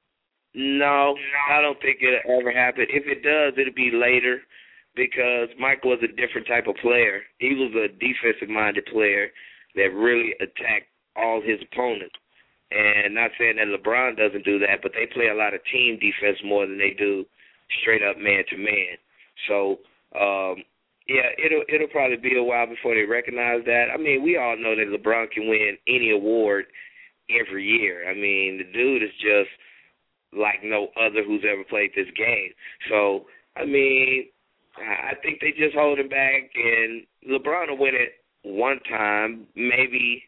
No, I don't think it'll ever happen. If it does, it'll be later because Mike was a different type of player. He was a defensive-minded player that really attacked all his opponents. And not saying that LeBron doesn't do that, but they play a lot of team defense more than they do straight-up man-to-man. So, um, yeah, it'll it'll probably be a while before they recognize that. I mean, we all know that LeBron can win any award every year. I mean, the dude is just like no other who's ever played this game. So, I mean, I think they just hold him back, and LeBron will win it one time, maybe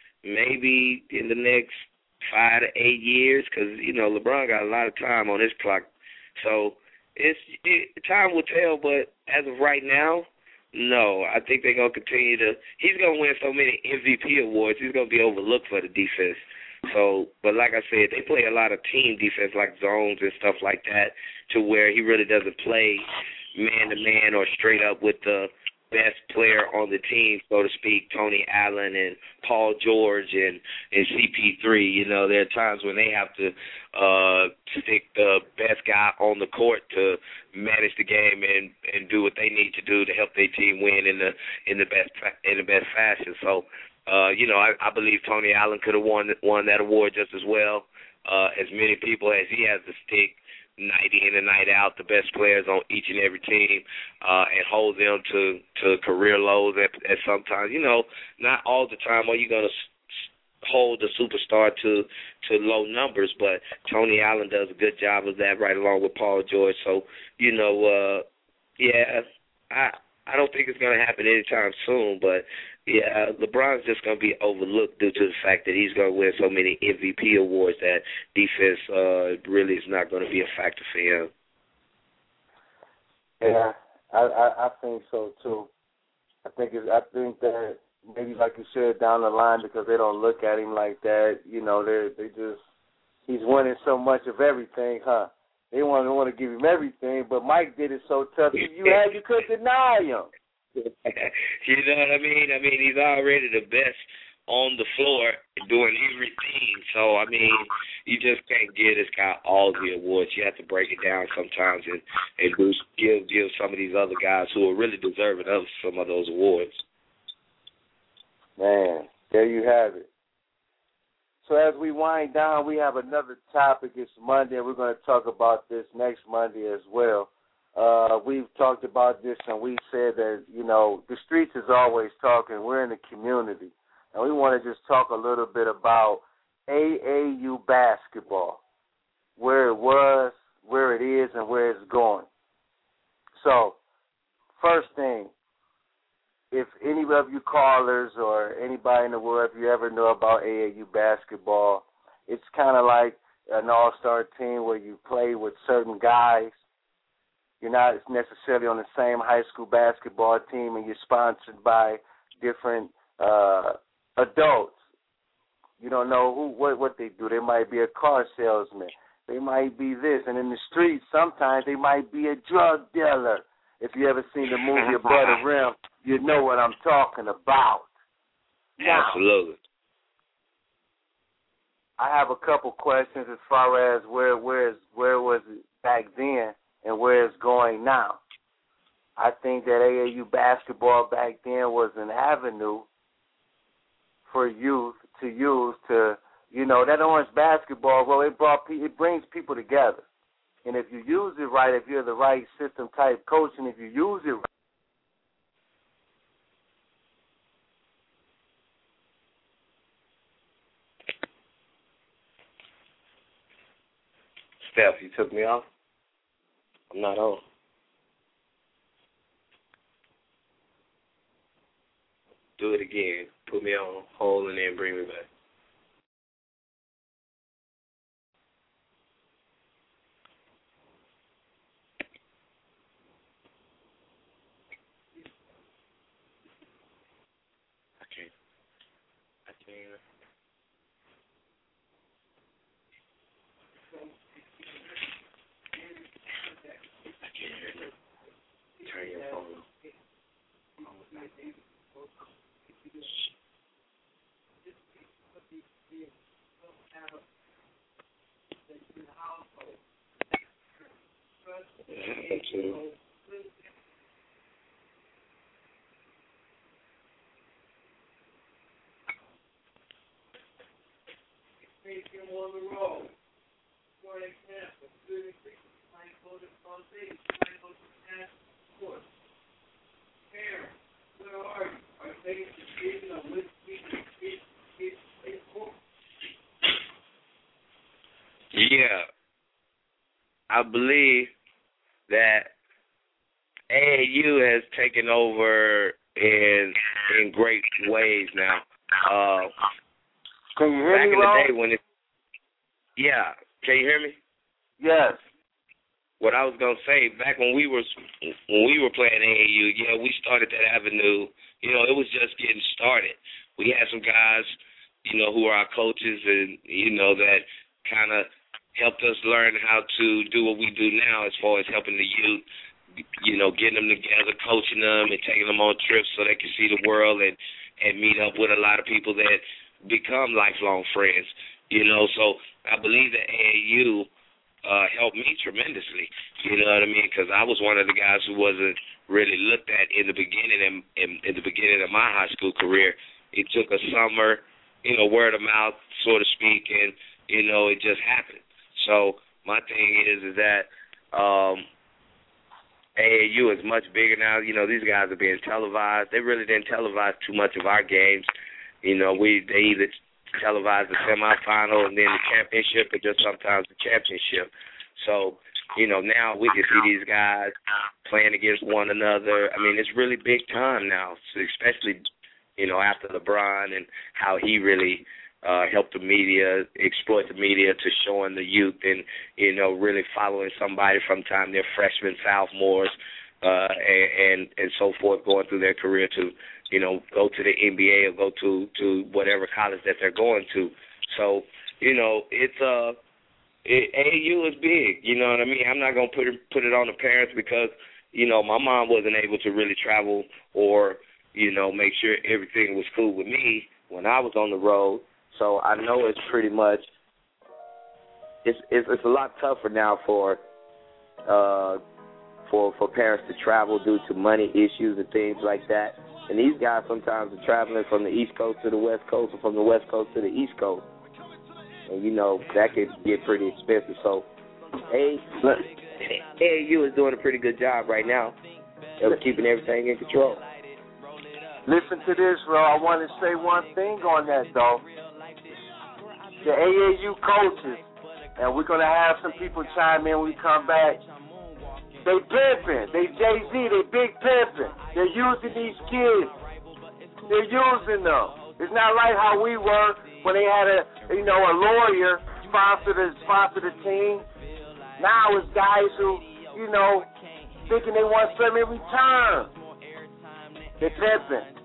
maybe in the next five to eight years, because, you know, LeBron got a lot of time on his clock. So it's it, time will tell, but as of right now, no. I think they're going to continue to – he's going to win so many M V P awards, he's going to be overlooked for the defense. So, but like I said, they play a lot of team defense like zones and stuff like that to where he really doesn't play man-to-man or straight up with the best player on the team, so to speak, Tony Allen and Paul George and, and C P three. You know, there are times when they have to uh, stick the best guy on the court to manage the game and, and do what they need to do to help their team win in the in the best in the best fashion. So, uh, you know, I, I believe Tony Allen could have won won that award just as well. Uh, as many people as he has to stick night in and night out, the best players on each and every team, uh, and hold them to, to career lows at, at sometimes. You know, not all the time are you going to s- hold the superstar to to low numbers, but Tony Allen does a good job of that right along with Paul George. So, you know, uh, yeah, I I don't think it's going to happen anytime soon, but, yeah, LeBron's just going to be overlooked due to the fact that he's going to win so many M V P awards that defense uh, really is not going to be a factor for him. Yeah, I, I, I think so too. I think it's, I think that maybe like you said down the line because they don't look at him like that. You know, they they just he's winning so much of everything, huh? They want to want to give him everything, but Mike did it so tough. You you had you couldn't deny him. You know what I mean? I mean, he's already the best on the floor doing everything. So, I mean, you just can't give this guy all the awards. You have to break it down sometimes and, and do, give give some of these other guys who are really deserving of some of those awards. Man, there you have it. So as we wind down, we have another topic. It's Monday, and we're going to talk about this next Monday as well. Uh, we've talked about this, and we said that, you know, the streets is always talking. We're in the community. And we want to just talk a little bit about A A U basketball, where it was, where it is, and where it's going. So, first thing, if any of you callers or anybody in the world, if you ever know about A A U basketball, it's kind of like an all-star team where you play with certain guys. You're not necessarily on the same high school basketball team, and you're sponsored by different uh, adults. You don't know who what, what they do. They might be a car salesman. They might be this. And in the streets, sometimes they might be a drug dealer. If you ever seen the movie Above the Rim, you know what I'm talking about. Now, absolutely. I have a couple questions as far as where where is where was it back then and where it's going now. I think that A A U basketball back then was an avenue for youth to use to, you know, that orange basketball, well, it brought it brings people together. And if you use it right, if you're the right system type coach, and if you use it right, Steph, you took me off? I'm not on. Do it again. Put me on hold and then bring me back. I can't. I can't. I can't hear you. Turn your phone on. Yeah, I believe that A A U has taken over in in great ways now. Uh, Can you hear back me, in the Ron? day when it, yeah, can you hear me? Yes. What I was gonna say, back when we were when we were playing A A U, yeah, we started that avenue. You know, it was just getting started. We had some guys, you know, who are our coaches, and you know that kind of helped us learn how to do what we do now, as far as helping the youth. You know, getting them together, coaching them, and taking them on trips so they can see the world and and meet up with a lot of people that become lifelong friends. You know, so I believe that A A U uh, helped me tremendously. You know what I mean? Because I was one of the guys who wasn't really looked at in the beginning, in, in, in the beginning of my high school career. It took a summer, you know, word of mouth, so to speak, and you know, it just happened. So my thing is, is that um, A A U is much bigger now. You know, these guys are being televised. They really didn't televise too much of our games. You know, we they either televised the semifinal and then the championship, or just sometimes the championship. So, you know, now we can see these guys playing against one another. I mean, it's really big time now, so especially, you know, after LeBron and how he really uh, help the media, exploit the media to showing the youth and, you know, really following somebody from the time they're freshmen, sophomores, uh, and, and, and so forth, going through their career to, you know, go to the N B A or go to, to whatever college that they're going to. So, you know, it's uh, it, A A U is big, you know what I mean? I'm not going to put it, put it on the parents because, you know, my mom wasn't able to really travel or, you know, make sure everything was cool with me when I was on the road. So I know it's pretty much it's it's, it's a lot tougher now for uh for for parents to travel due to money issues and things like that. And these guys sometimes are traveling from the East Coast to the West Coast or from the West Coast to the East Coast. And you know, that could get pretty expensive. So A A U is doing a pretty good job right now of keeping everything in control. Listen to this, bro. I want to say one thing on that, though. The A A U coaches, and we're going to have some people chime in when we come back, they pimping. They Jay-Z. They big pimping. They're using these kids. They're using them. It's not like how we were when they had a, you know, a lawyer sponsor the, sponsor the team. Now it's guys who, you know, thinking they want something in return. They're pimping.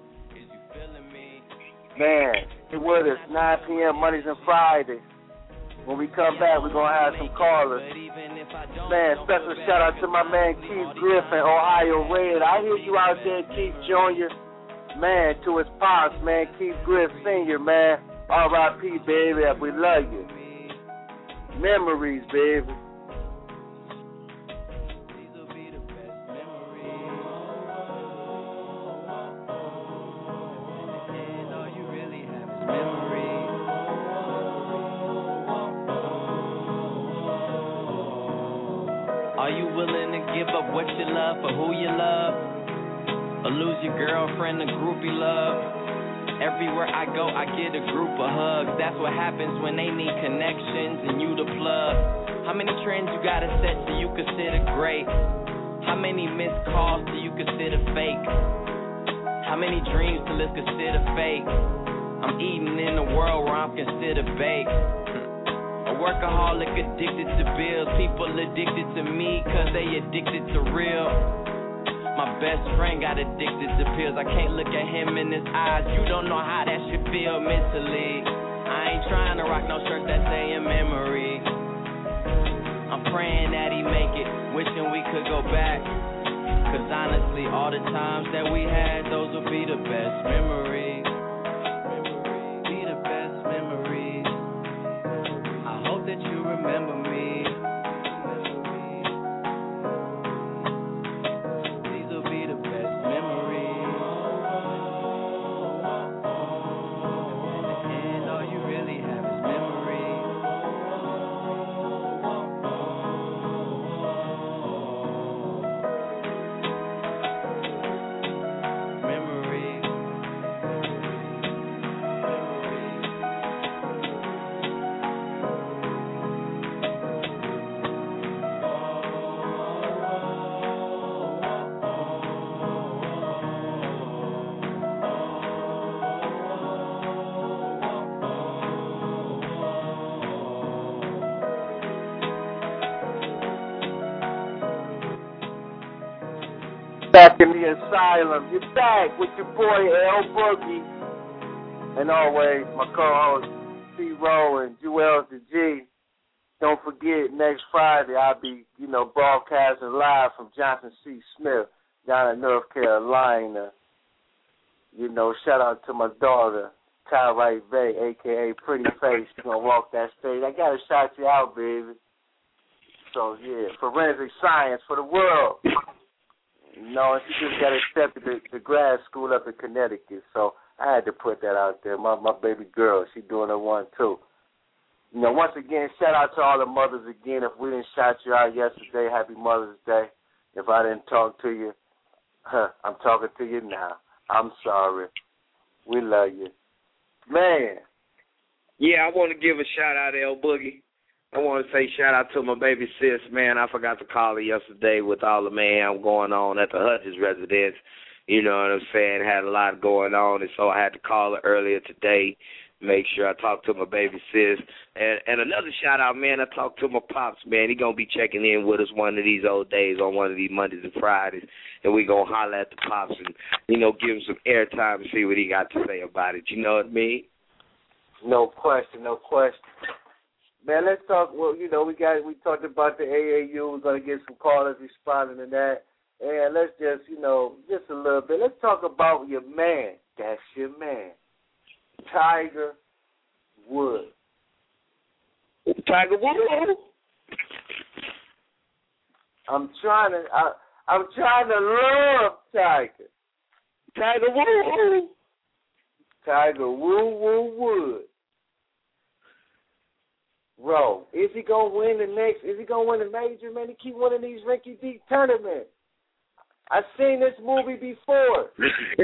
Man, it was us nine p.m. Mondays and Fridays. When we come back, we're going to have some callers. Man, special shout out to my man Keith Griffin, Ohio Red. I hear you out there, Keith Junior Man, to his pops, man, Keith Griffin Senior, man. R I P, baby. We love you. Memories, baby. Are you willing to give up what you love for who you love? Or lose your girlfriend to groupie love? Everywhere I go, I get a group of hugs. That's what happens when they need connections and you the plug. How many trends you gotta set so you consider great? How many missed calls do you consider fake? How many dreams till it's considered fake? I'm eating in a world where I'm considered baked. A workaholic addicted to bills. People addicted to me cause they addicted to real. My best friend got addicted to pills. I can't look at him in his eyes. You don't know how that should feel mentally. I ain't trying to rock no shirt that say in memory. I'm praying that he make it, wishing we could go back. Cause honestly, all the times that we had, those will be the best memories. Be the best memories. I hope that you remember me. Back in the asylum. You're back with your boy L Boogie. And always my co-host C-Row and Jewels the G. Don't forget, next Friday I'll be, you know, broadcasting live from Johnson C. Smith down in North Carolina. You know, shout out to my daughter, Tyrite Bay, a k a. Pretty Face. She's going to walk that stage. I got to shout you out, baby. So, yeah, forensic science for the world. You know, and she just got accepted to, to grad school up in Connecticut. So I had to put that out there. My my baby girl, she doing her one, too. You know, once again, shout out to all the mothers again. If we didn't shout you out yesterday, happy Mother's Day. If I didn't talk to you, huh, I'm talking to you now. I'm sorry. We love you. Man. Yeah, I want to give a shout out to L Boogie. I want to say shout out to my baby sis, man. I forgot to call her yesterday with all the mayhem going on at the Hutchins residence. You know what I'm saying? Had a lot going on, and so I had to call her earlier today, make sure I talked to my baby sis. And and another shout out, man, I talked to my pops, man. He going to be checking in with us one of these old days on one of these Mondays and Fridays, and we going to holler at the pops and, you know, give him some airtime and see what he got to say about it. You know what I mean? No question, no question. Man, let's talk. Well, you know, we got we talked about the A A U. We're gonna get some callers responding to that, and let's just, you know, just a little bit. Let's talk about your man. That's your man, Tiger Woods. Tiger Woods. I'm trying to. I, I'm trying to love Tiger. Tiger Woods. Tiger Woo Woo Woods. Bro, is he gonna win the next? Is he gonna win the major? Man, he keep winning these Ricky Deep tournaments. I've seen this movie before.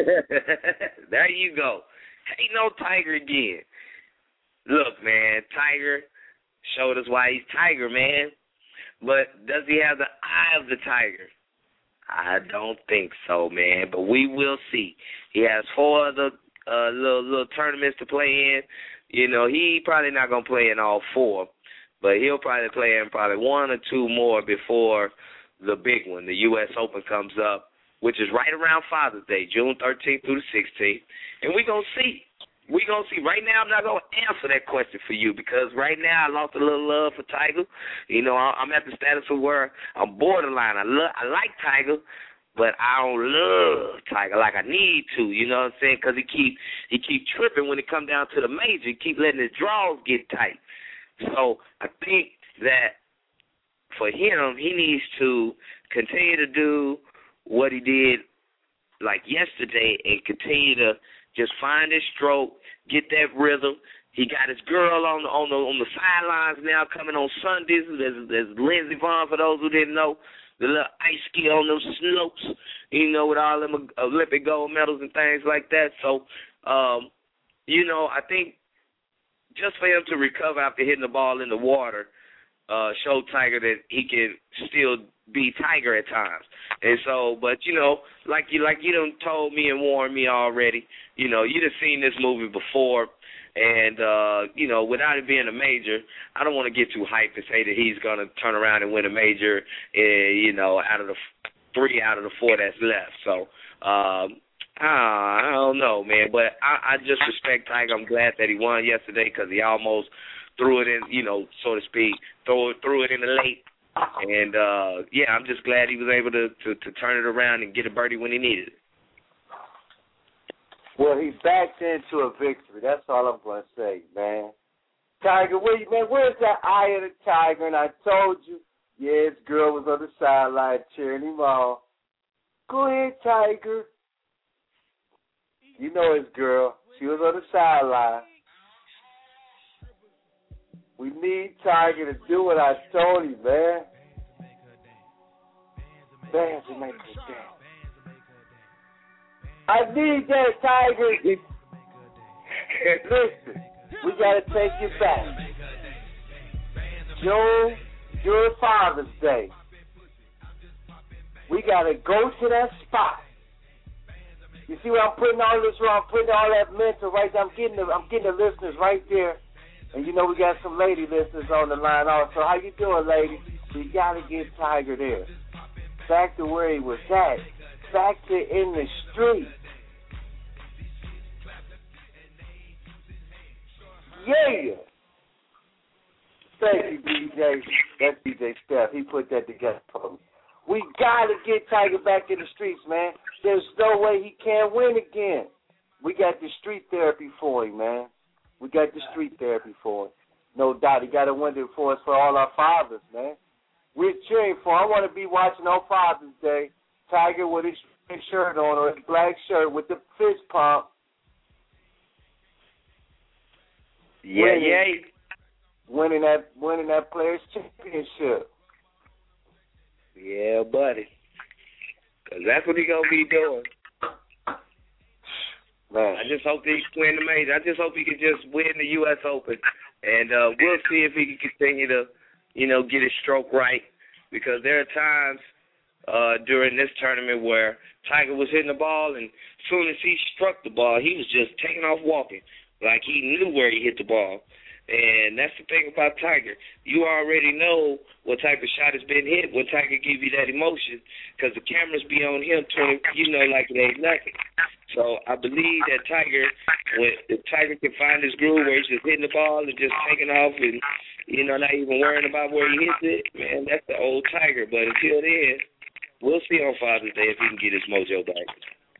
There you go. Ain't no Tiger again. Look, man, Tiger showed us why he's Tiger, man. But does he have the eye of the Tiger? I don't think so, man. But we will see. He has four other uh, little little tournaments to play in. You know, he probably not going to play in all four, but he'll probably play in probably one or two more before the big one, the U S Open, comes up, which is right around Father's Day, June thirteenth through the sixteenth. And we're going to see. We're going to see. Right now, I'm not going to answer that question for you because right now I lost a little love for Tiger. You know, I'm at the status of where I'm borderline. I, love, I like Tiger, but I don't love Tiger like I need to, you know what I'm saying? Because he keep he keep tripping when it come down to the major. He keep letting his draws get tight. So I think that for him, he needs to continue to do what he did like yesterday and continue to just find his stroke, get that rhythm. He got his girl on the on the on the sidelines now, coming on Sundays. There's, there's Lindsey Vonn, for those who didn't know. The little ice ski on those slopes, you know, with all them Olympic gold medals and things like that. So, um, you know, I think just for him to recover after hitting the ball in the water uh, showed Tiger that he can still be Tiger at times. And so, but, you know, like you like you done told me and warned me already, you know, you done seen this movie before. And, uh, you know, without it being a major, I don't want to get too hyped and say that he's going to turn around and win a major, uh, you know, out of the f- three out of the four that's left. So, um, I, I don't know, man. But I, I just respect Tiger. I'm glad that he won yesterday because he almost threw it in, you know, so to speak, threw, threw it in the late. And, uh, yeah, I'm just glad he was able to, to, to turn it around and get a birdie when he needed it. Well, he backed into a victory. That's all I'm going to say, man. Tiger, where, man, where's that eye of the Tiger? And I told you, yeah, his girl was on the sideline cheering him on. Go ahead, Tiger. You know his girl. She was on the sideline. We need Tiger to do what I told him, man. Bands to make her dance. I need that, Tiger. Listen, we got to take you back. June, your Father's Day. We got to go to that spot. You see where I'm putting all this, where I'm putting all that mental right there. I'm getting the, I'm getting the listeners right there. And you know we got some lady listeners on the line also. How you doing, lady? We got to get Tiger there. Back to where he was at. back to in the street. Yeah. Thank you, D J. That's D J Steph. He put that together for me. We got to get Tiger back in the streets, man. There's no way he can't win again. We got the street therapy for him, man. We got the street therapy for him. No doubt. He got to win it for us, for all our fathers, man. We're cheering for him. I want to be watching on Father's Day, Tiger with his shirt on or his black shirt with the fist pump. Yeah, winning, yeah. Winning that, winning that Players Championship. Yeah, buddy. Because that's what he going to be doing. Man. I just hope that he can win the major. I just hope he can just win the U S Open. And uh, we'll see if he can continue to, you know, get his stroke right. Because there are times uh, during this tournament where Tiger was hitting the ball, and as soon as he struck the ball, he was just taking off walking. Like he knew where he hit the ball. And that's the thing about Tiger. You already know what type of shot has been hit when Tiger give you that emotion, because the cameras be on him twenty, you know, like it ain't nothing. So I believe that Tiger, when if Tiger can find his groove where he's just hitting the ball and just taking off and, you know, not even worrying about where he hits it, man, that's the old Tiger. But until then, we'll see on Father's Day if he can get his mojo back.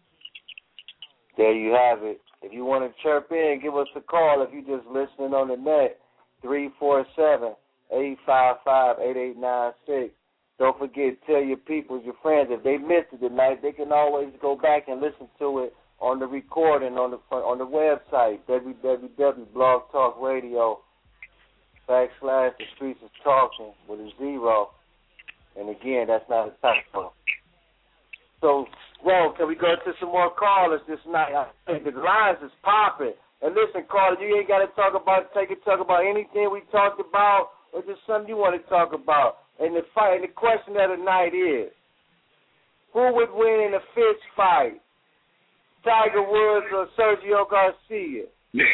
There you have it. If you want to chirp in, give us a call. If you're just listening on the net, three four seven, eight five five, eight eight nine six. Don't forget, tell your people, your friends, if they missed it tonight, they can always go back and listen to it on the recording on the on the website, w w w dot blog talk radio backslash the streets is talking with a zero. And again, that's not a typo. So, well, can we go to some more callers this night? I think the lines is popping. And listen, caller, you ain't got to talk about, take a talk about anything we talked about, or just something you want to talk about. And the fight, and the question of the night is, who would win in a fist fight, Tiger Woods or Sergio Garcia?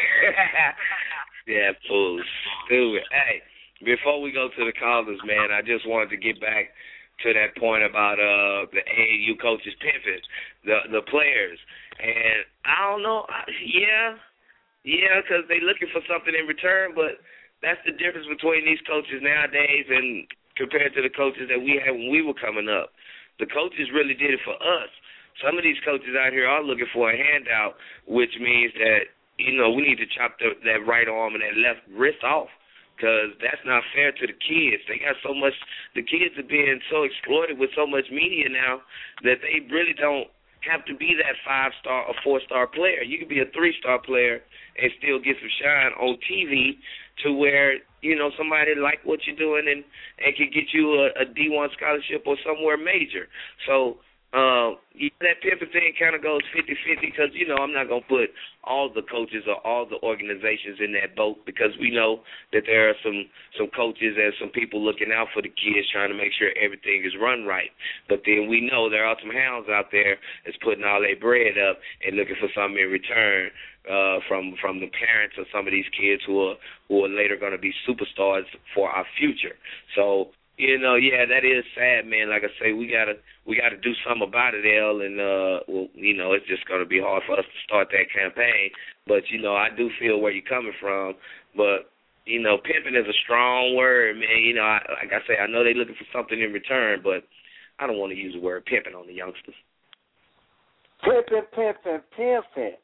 Yeah, fool, stupid. Hey, before we go to the callers, man, I just wanted to get back to that point about uh, the A A U coaches pimping the the players. And I don't know, yeah, yeah, because they looking for something in return, but that's the difference between these coaches nowadays and compared to the coaches that we had when we were coming up. The coaches really did it for us. Some of these coaches out here are looking for a handout, which means that, you know, we need to chop the, that right arm and that left wrist off, because that's not fair to the kids. They got so much, the kids are being so exploited with so much media now that they really don't have to be that five-star or four-star player. You can be a three-star player and still get some shine on T V to where, you know, somebody like what you're doing and, and can get you a, a D one scholarship or somewhere major. So, Uh, yeah, that pimping thing kind of goes fifty-fifty because, you know, I'm not going to put all the coaches or all the organizations in that boat, because we know that there are some, some coaches and some people looking out for the kids trying to make sure everything is run right. But then we know there are some hounds out there that's putting all their bread up and looking for something in return uh, from from the parents of some of these kids who are, who are later going to be superstars for our future. So, you know, yeah, that is sad, man. Like I say, we gotta we gotta do something about it, L. And uh, well, you know, it's just gonna be hard for us to start that campaign. But you know, I do feel where you're coming from. But you know, pimping is a strong word, man. You know, I, like I say, I know they're looking for something in return, but I don't want to use the word pimping on the youngsters. Pimping, pimping, pimping.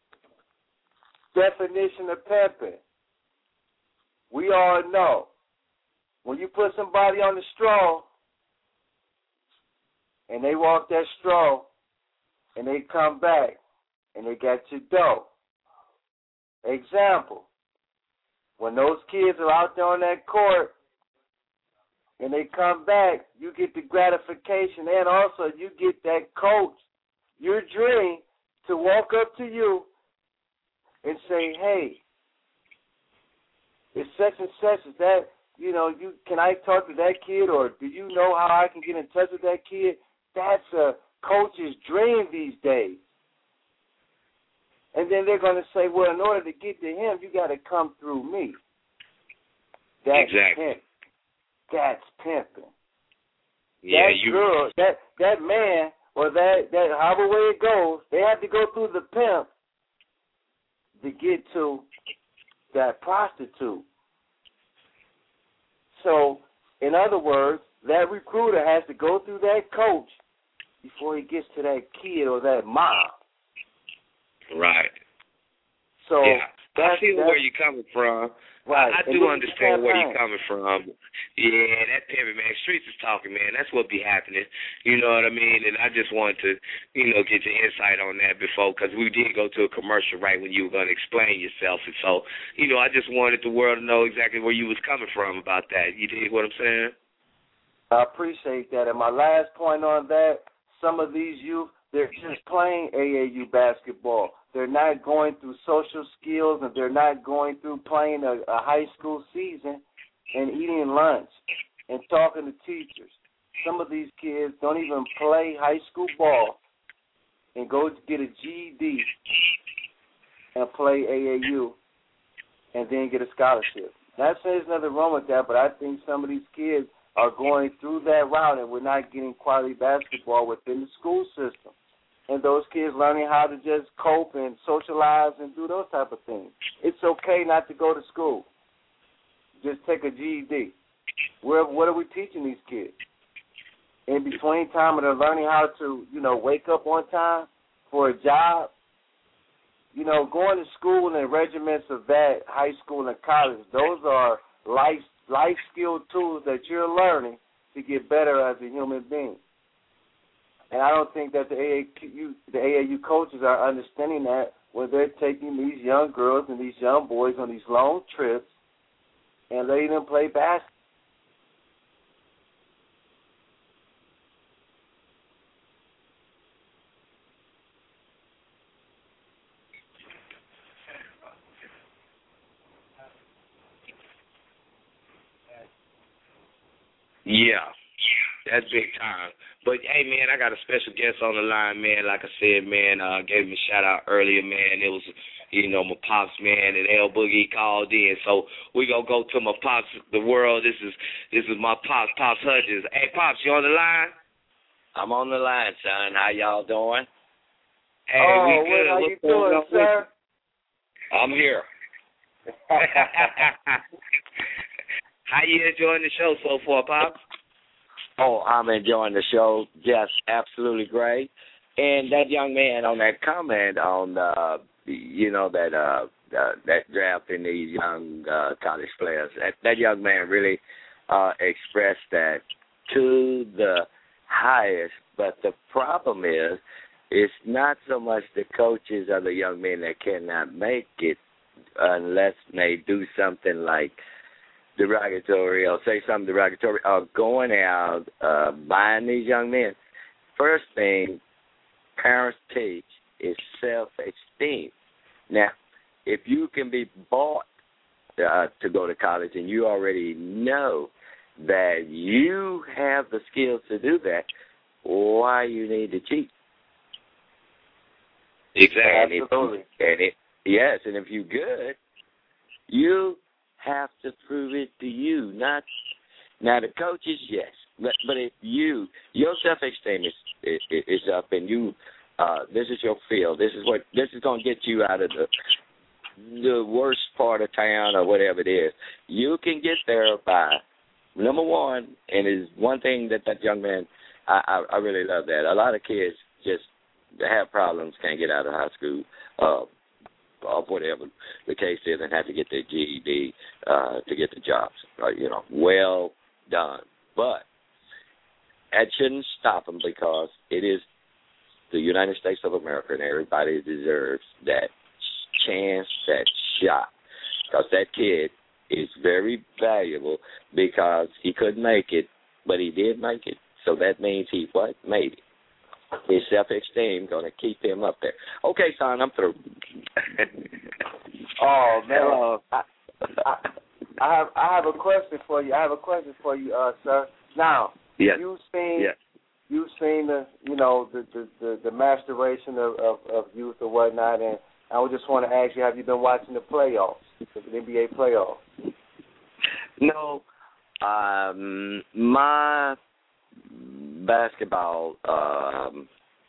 Definition of pimping. We all know. When you put somebody on the straw and they walk that straw and they come back and they got your dough. Example, when those kids are out there on that court and they come back, you get the gratification, and also you get that coach, your dream, to walk up to you and say, hey, it's such and such as that. You know, you can I talk to that kid, or do you know how I can get in touch with that kid? That's a coach's dream these days. And then they're going to say, well, in order to get to him, you got to come through me. That's exactly. pimp. That's pimping. Yeah, that you. girl, that that man or that, that however way it goes, they have to go through the pimp to get to that prostitute. So, in other words, that recruiter has to go through that coach before he gets to that kid or that mom. Right. So yeah, that's, I see that's, where you're coming from. Right. I, I do understand where you're coming from. Yeah, that pimping, man. Streets is talking, man. That's what be happening. You know what I mean? And I just wanted to, you know, get your insight on that before, because we did go to a commercial right when you were going to explain yourself. And so, you know, I just wanted the world to know exactly where you was coming from about that. You dig what I'm saying? I appreciate that. And my last point on that, some of these youth, they're just playing A A U basketball. They're not going through social skills, and they're not going through playing a, a high school season and eating lunch and talking to teachers. Some of these kids don't even play high school ball and go get a G E D and play A A U and then get a scholarship. Not saying there's nothing wrong with that, but I think some of these kids are going through that route, and we're not getting quality basketball within the school system. And those kids learning how to just cope and socialize and do those type of things. It's okay not to go to school. Just take a G E D. Where, what are we teaching these kids? In between time, and they're learning how to, you know, wake up on time for a job. You know, going to school and regiments of that, high school and college, those are life life skill tools that you're learning to get better as a human being. And I don't think that the A A U, the A A U coaches are understanding that when they're taking these young girls and these young boys on these long trips and letting them play basketball. Yeah, that's big time. But, hey, man, I got a special guest on the line, man. Like I said, man, uh, gave him a shout-out earlier, man. It was, you know, my pops, man, and L Boogie called in. So we going to go to my pops, the world. This is this is my pops, Pops Hudgens. Hey, Pops, you on the line? I'm on the line, son. How y'all doing? Hey, oh, we good. How What's you doing, sir? I'm here. How you enjoying the show so far, Pops? Oh, I'm enjoying the show. Just absolutely great. And that young man on that comment on, uh, you know, that uh, uh, that drafting these young uh, college players, that, that young man really uh, expressed that to the highest. But the problem is, it's not so much the coaches or the young men that cannot make it unless they do something like derogatory or say something derogatory or going out uh, buying these young men. First thing parents teach is self-esteem. Now, if you can be bought uh, to go to college and you already know that you have the skills to do that, why you need to cheat? Exactly. And if, and it, yes, and if you're good, you have to prove it to you, not now the coaches, yes, but but if you your self-esteem is is, is up and you uh, this is your field, this is what this is going to get you out of the the worst part of town or whatever it is. You can get there by number one, and is one thing that that young man I, I I really love that. A lot of kids just have problems, can't get out of high school. Uh, or whatever the case is, and have to get their G E D uh, to get the jobs. Uh, you know, well done. But that shouldn't stop them because it is the United States of America, and everybody deserves that chance, that shot. Because that kid is very valuable because he couldn't make it, but he did make it. So that means he what? Made it. His self-esteem going to keep him up there. Okay, son, I'm through. Oh man, I, I, I have I have a question for you. I have a question for you, uh, sir. Now, yes. you've seen yes. you've seen the you know the the, the, the masturbation of, of, of youth or whatnot, and I would just want to ask you: have you been watching the playoffs, the N B A playoffs? No, um, my basketball um,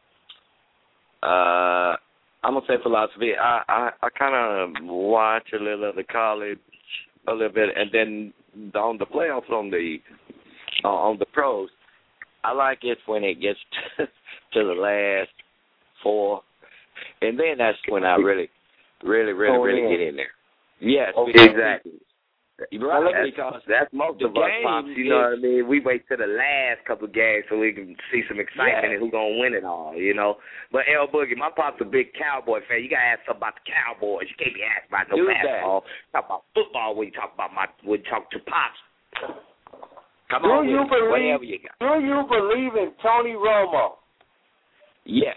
Uh, I'm gonna say philosophy. I I, I kind of watch a little of the college, a little bit, and then on the playoffs, on the uh, on the pros, I like it when it gets to, to the last four, and then that's when I really, really, really, Oh, really yeah. get in there. Yes, Okay. exactly. Right, That's, because that's most the of us, game Pops. You know is- what I mean? We wait till the last couple of games so we can see some excitement Yeah. and who's going to win it all, you know? But, L Boogie, my Pop's a big Cowboy fan. You got to ask something about the Cowboys. You can't be asked about no Do that. basketball. Talk about football when you talk about my when you talk to Pops. Come Do on, you with it. believe? Whatever you got. Do you believe in Tony Romo? yes.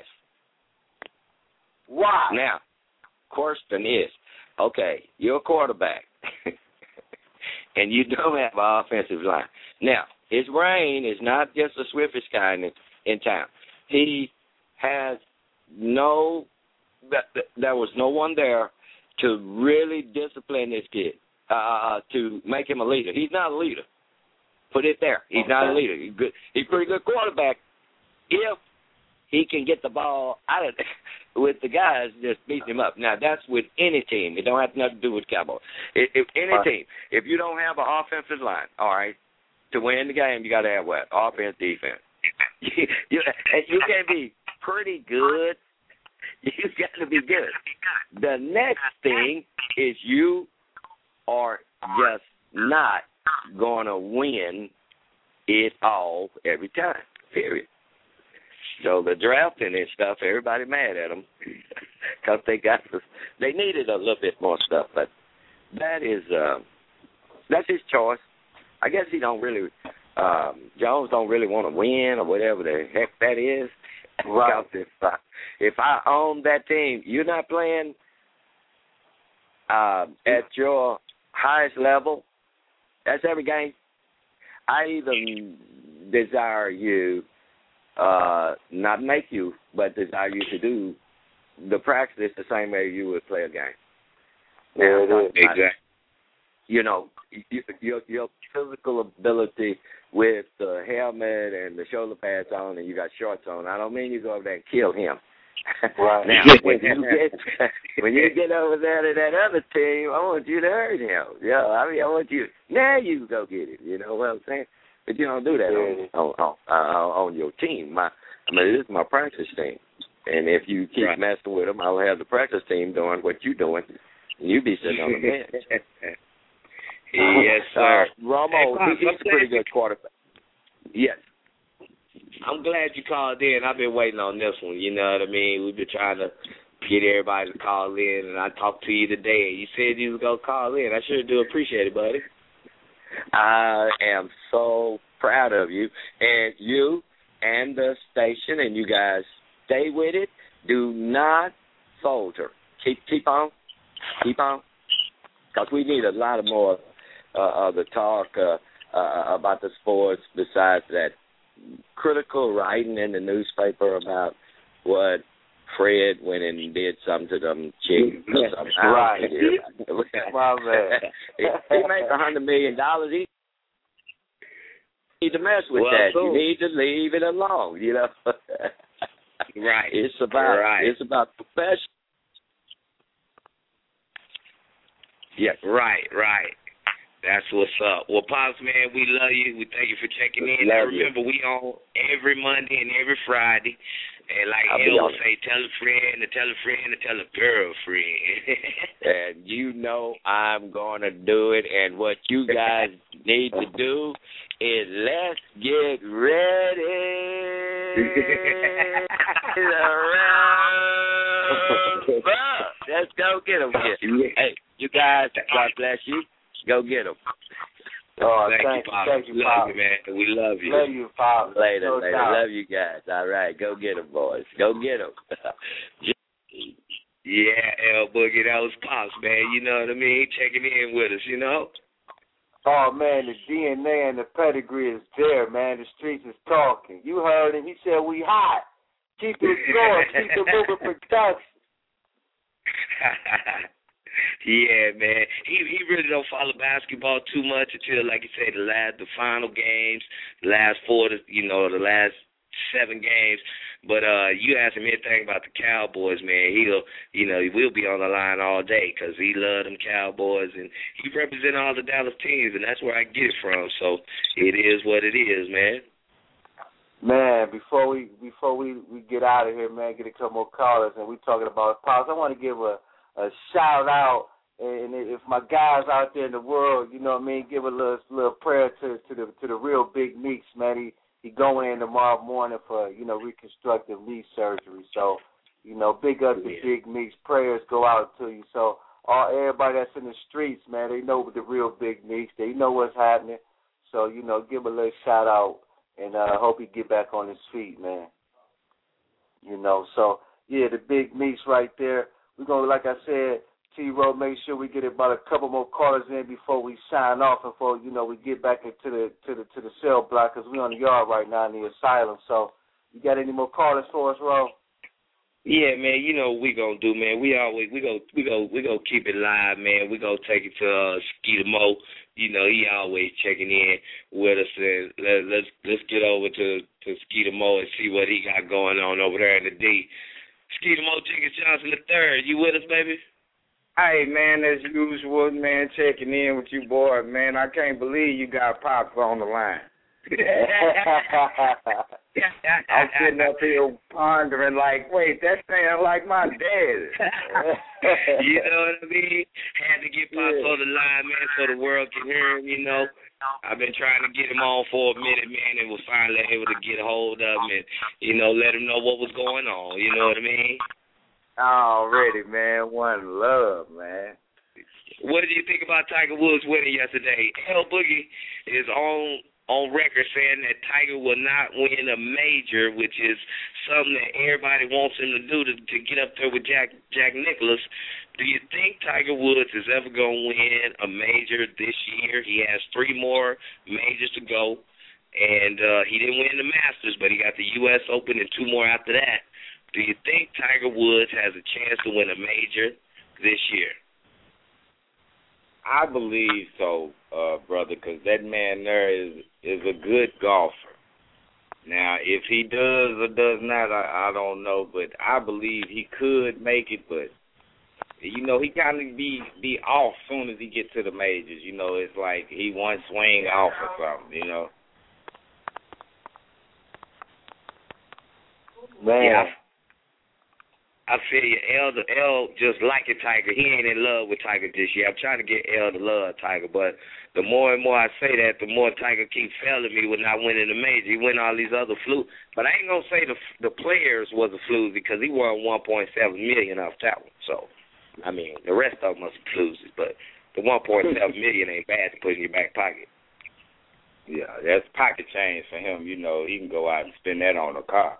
Why? Now, question is, okay, you're a quarterback, and you don't have an offensive line. Now, his brain is not just the swiftest kind in, in town. He has no, th- there was no one there to really discipline this kid, uh, to make him a leader. He's not a leader. Put it there. He's not a leader. He's good. He's a pretty good quarterback if he can get the ball out of with the guys just beating him up. Now, that's with any team. It don't have nothing to do with Cowboys. If, if any Right. team, if you don't have an offensive line, all right, to win the game, you got to have what? Offense, defense. you, and you can be pretty good. You got to be good. The next thing is you are just not going to win it all every time, period. So the drafting and stuff, everybody mad at them because they got the, they needed a little bit more stuff, but that is uh, that's his choice. I guess he don't really um, Jones don't really want to win or whatever the heck that is. Right. Because if I, if I own that team, you're not playing uh, at your highest level. That's every game. I even desire you. Uh, not make you, but desire you to do the practice the same way you would play a game. Yeah, Now, it is. Exactly. You know, you, your your physical ability with the helmet and the shoulder pads on, and you got shorts on. I don't mean you go over there and kill him. Right. Now, when you get when you get over there to that other team, I want you to hurt him. Yeah, I mean, I want you. Now you go get it. You know what I'm saying? But you don't do that on on, on, on, on your team. My, I mean, this is my practice team, and if you keep Right. messing with them, I'll have the practice team doing what you're doing, and you be sitting on the bench. Yes, sir. Uh, Romo, Hey, Pops, he, he's I'm a pretty glad- good quarterback. Yes. I'm glad you called in. I've been waiting on this one. You know what I mean? We've been trying to get everybody to call in, and I talked to you today, and you said you was going to call in. I sure do appreciate it, buddy. I am so proud of you, and you and the station, and you guys stay with it. Do not falter. Keep keep on, keep on, because we need a lot of more uh, of the talk uh, uh, about the sports besides that critical writing in the newspaper about what Fred went and did something to them chicks. or something. I don't Right. care. My man. he, he makes a hundred million dollars. He need to mess with Well, that. cool. You need to leave it alone. You know. Right. It's about Right. it's about profession. Yes. Right, right. That's what's up. Well, Pops, man, we love you. We thank you for checking in. Love and remember, we on every Monday and every Friday. And like I'll be L on will say, tell a friend to tell a friend to tell a girlfriend. And you know I'm going to do it. And what you guys need to do is let's get ready. Let's go get them. Hey, you guys, God bless you. Go get them. Oh, thank, thank you, Pops. Thank you, love Pop. you, man. We love you. Love you, Pop. Later, No later. doubt. Love you guys. All right, go get them, boys. Go get them. Yeah, L Boogie, that was Pops, man. You know what I mean? Checking in with us, you know? Oh, man, the D N A and the pedigree is there, man. The streets is talking. You heard him. He said we hot. Keep it going. Keep it moving production. Yeah, man. He he really don't follow basketball too much until, like you say, the last the final games, the last four, to, you know, the last seven games. But uh, you ask him anything about the Cowboys, man, he'll, you know, he will be on the line all day because he love them Cowboys, and he represent all the Dallas teams, and that's where I get it from. So it is what it is, man. Man, before we before we, we get out of here, man, get a couple more callers, and we talking about Pops. I want to give a, a shout out, and if my guys out there in the world, you know what I mean, give a little little prayer to to the to the real Big Meeks, man. He he going in tomorrow morning for, you know, reconstructive knee surgery. So, you know, big up to Big Meeks. Prayers go out to you. So all everybody that's in the streets, man, they know the real Big Meeks. They know what's happening. So, you know, give a little shout out. And I uh, hope he get back on his feet, man. You know, so, yeah, the Big Meeks right there. We're going to, like I said, T-Row, make sure we get about a couple more callers in before we sign off and before, you know, we get back into the to the, to the cell block because we're on the yard right now in the asylum. So, you got any more callers for us, Ro? Yeah, man, you know what we gonna do, man. We always we go we go we go keep it live, man. We gonna take it to uh, Skeeter Mo. You know, he always checking in with us, and let, let's let's get over to to Skeeter Mo and see what he got going on over there in the D. Skeeter Mo Jenkins Johnson the third, you with us, baby? Hey, man, as usual, man, checking in with you, boy. Man, I can't believe you got Pops on the line. I'm sitting up here pondering like, wait, that sounds like my dad. You know what I mean? Had to get Pops yeah. on the line, man, so the world can hear him, you know. I've been trying to get him on for a minute, man, and was finally able to get a hold of him and, you know, let him know what was going on. You know what I mean? Already, man. One love, man. What did you think about Tiger Woods winning yesterday? L Boogie is on on record saying that Tiger will not win a major, which is something that everybody wants him to do to, to get up there with Jack Jack Nicklaus. Do you think Tiger Woods is ever going to win a major this year? He has three more majors to go, and uh, he didn't win the Masters, but he got the U S Open and two more after that. Do you think Tiger Woods has a chance to win a major this year? I believe so, uh, brother, because that man there is is a good golfer. Now, if he does or does not, I, I don't know, but I believe he could make it. But you know, he kind of be be off soon as he get to the majors. You know, it's like he one swing off or something. You know. Man. Yeah. I feel you. L, the L just like it, Tiger. He ain't in love with Tiger this year. I'm trying to get L to love Tiger, but the more and more I say that, the more Tiger keeps failing me with not winning the major. He win all these other flukes, but I ain't gonna say the the players was a fluke because he won one point seven million off that one. So, I mean, the rest of them must be flukes, but the one point seven million ain't bad to put in your back pocket. Yeah, that's pocket change for him. You know, he can go out and spend that on a car.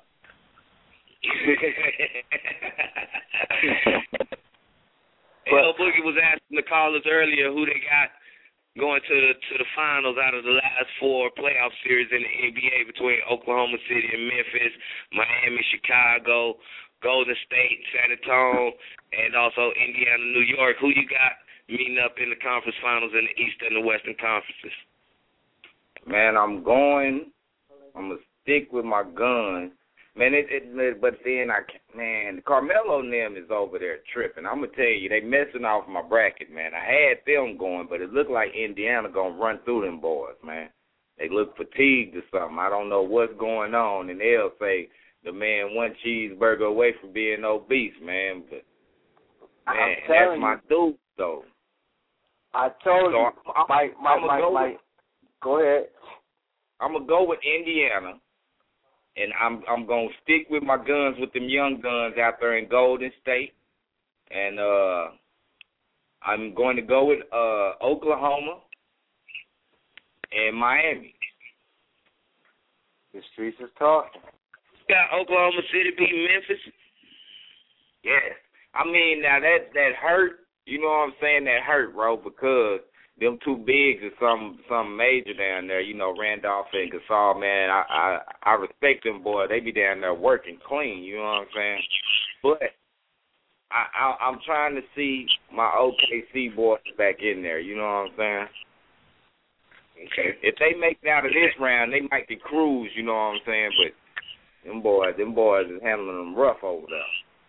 L Boogie was asking the callers earlier who they got going to the to the finals out of the last four playoff series in the N B A between Oklahoma City and Memphis, Miami, Chicago, Golden State, San Antonio, and also Indiana, New York. Who you got meeting up in the conference finals in the East and the Western conferences? Man, I'm going. I'm gonna stick with my gun. Man, it, it, but then I, man, Carmelo and them is over there tripping. I'm gonna tell you, they messing off my bracket, man. I had them going, but it looked like Indiana gonna run through them boys, man. They look fatigued or something. I don't know what's going on, and they'll say the man one cheeseburger away from being obese, man. But man, that's my dude, though. I told so you, I'm, my, my, I'm my, go my, with, go ahead. I'm gonna go with Indiana. And I'm I'm gonna stick with my guns with them young guns out there in Golden State, and uh, I'm going to go with uh, Oklahoma and Miami. The streets is talking. Got Oklahoma City beating Memphis. Yes, I mean now that that hurt. You know what I'm saying? That hurt, bro, because them two bigs are some some major down there, you know, Randolph and Gasol, man. I, I I respect them, boy. They be down there working clean, you know what I'm saying? But I, I I'm trying to see my O K C boys back in there, you know what I'm saying? Okay. If they make it out of this round, they might be cruise, you know what I'm saying? But Them boys, them boys is handling them rough over there.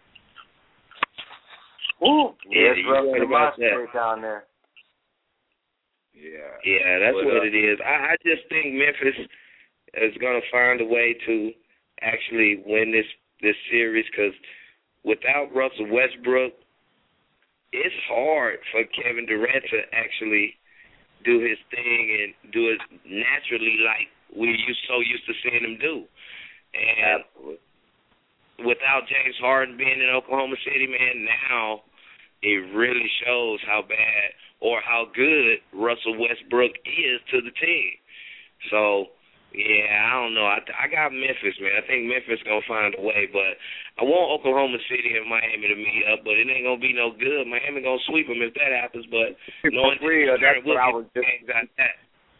Ooh, yeah, Yeah, it's you rough right in the about monster that. down there. Yeah. Yeah, that's But, what uh, it is. I, I just think Memphis is going to find a way to actually win this this series because without Russell Westbrook, it's hard for Kevin Durant to actually do his thing and do it naturally like we used so used to seeing him do. And Absolutely. without James Harden being in Oklahoma City, man, now it really shows how bad or how good Russell Westbrook is to the team. So, yeah, I don't know. I, I got Memphis, man. I think Memphis going to find a way, but I want Oklahoma City and Miami to meet up, but it ain't going to be no good. Miami going to sweep them if that happens, but knowing For real, that's we'll what I get was just, games out of that.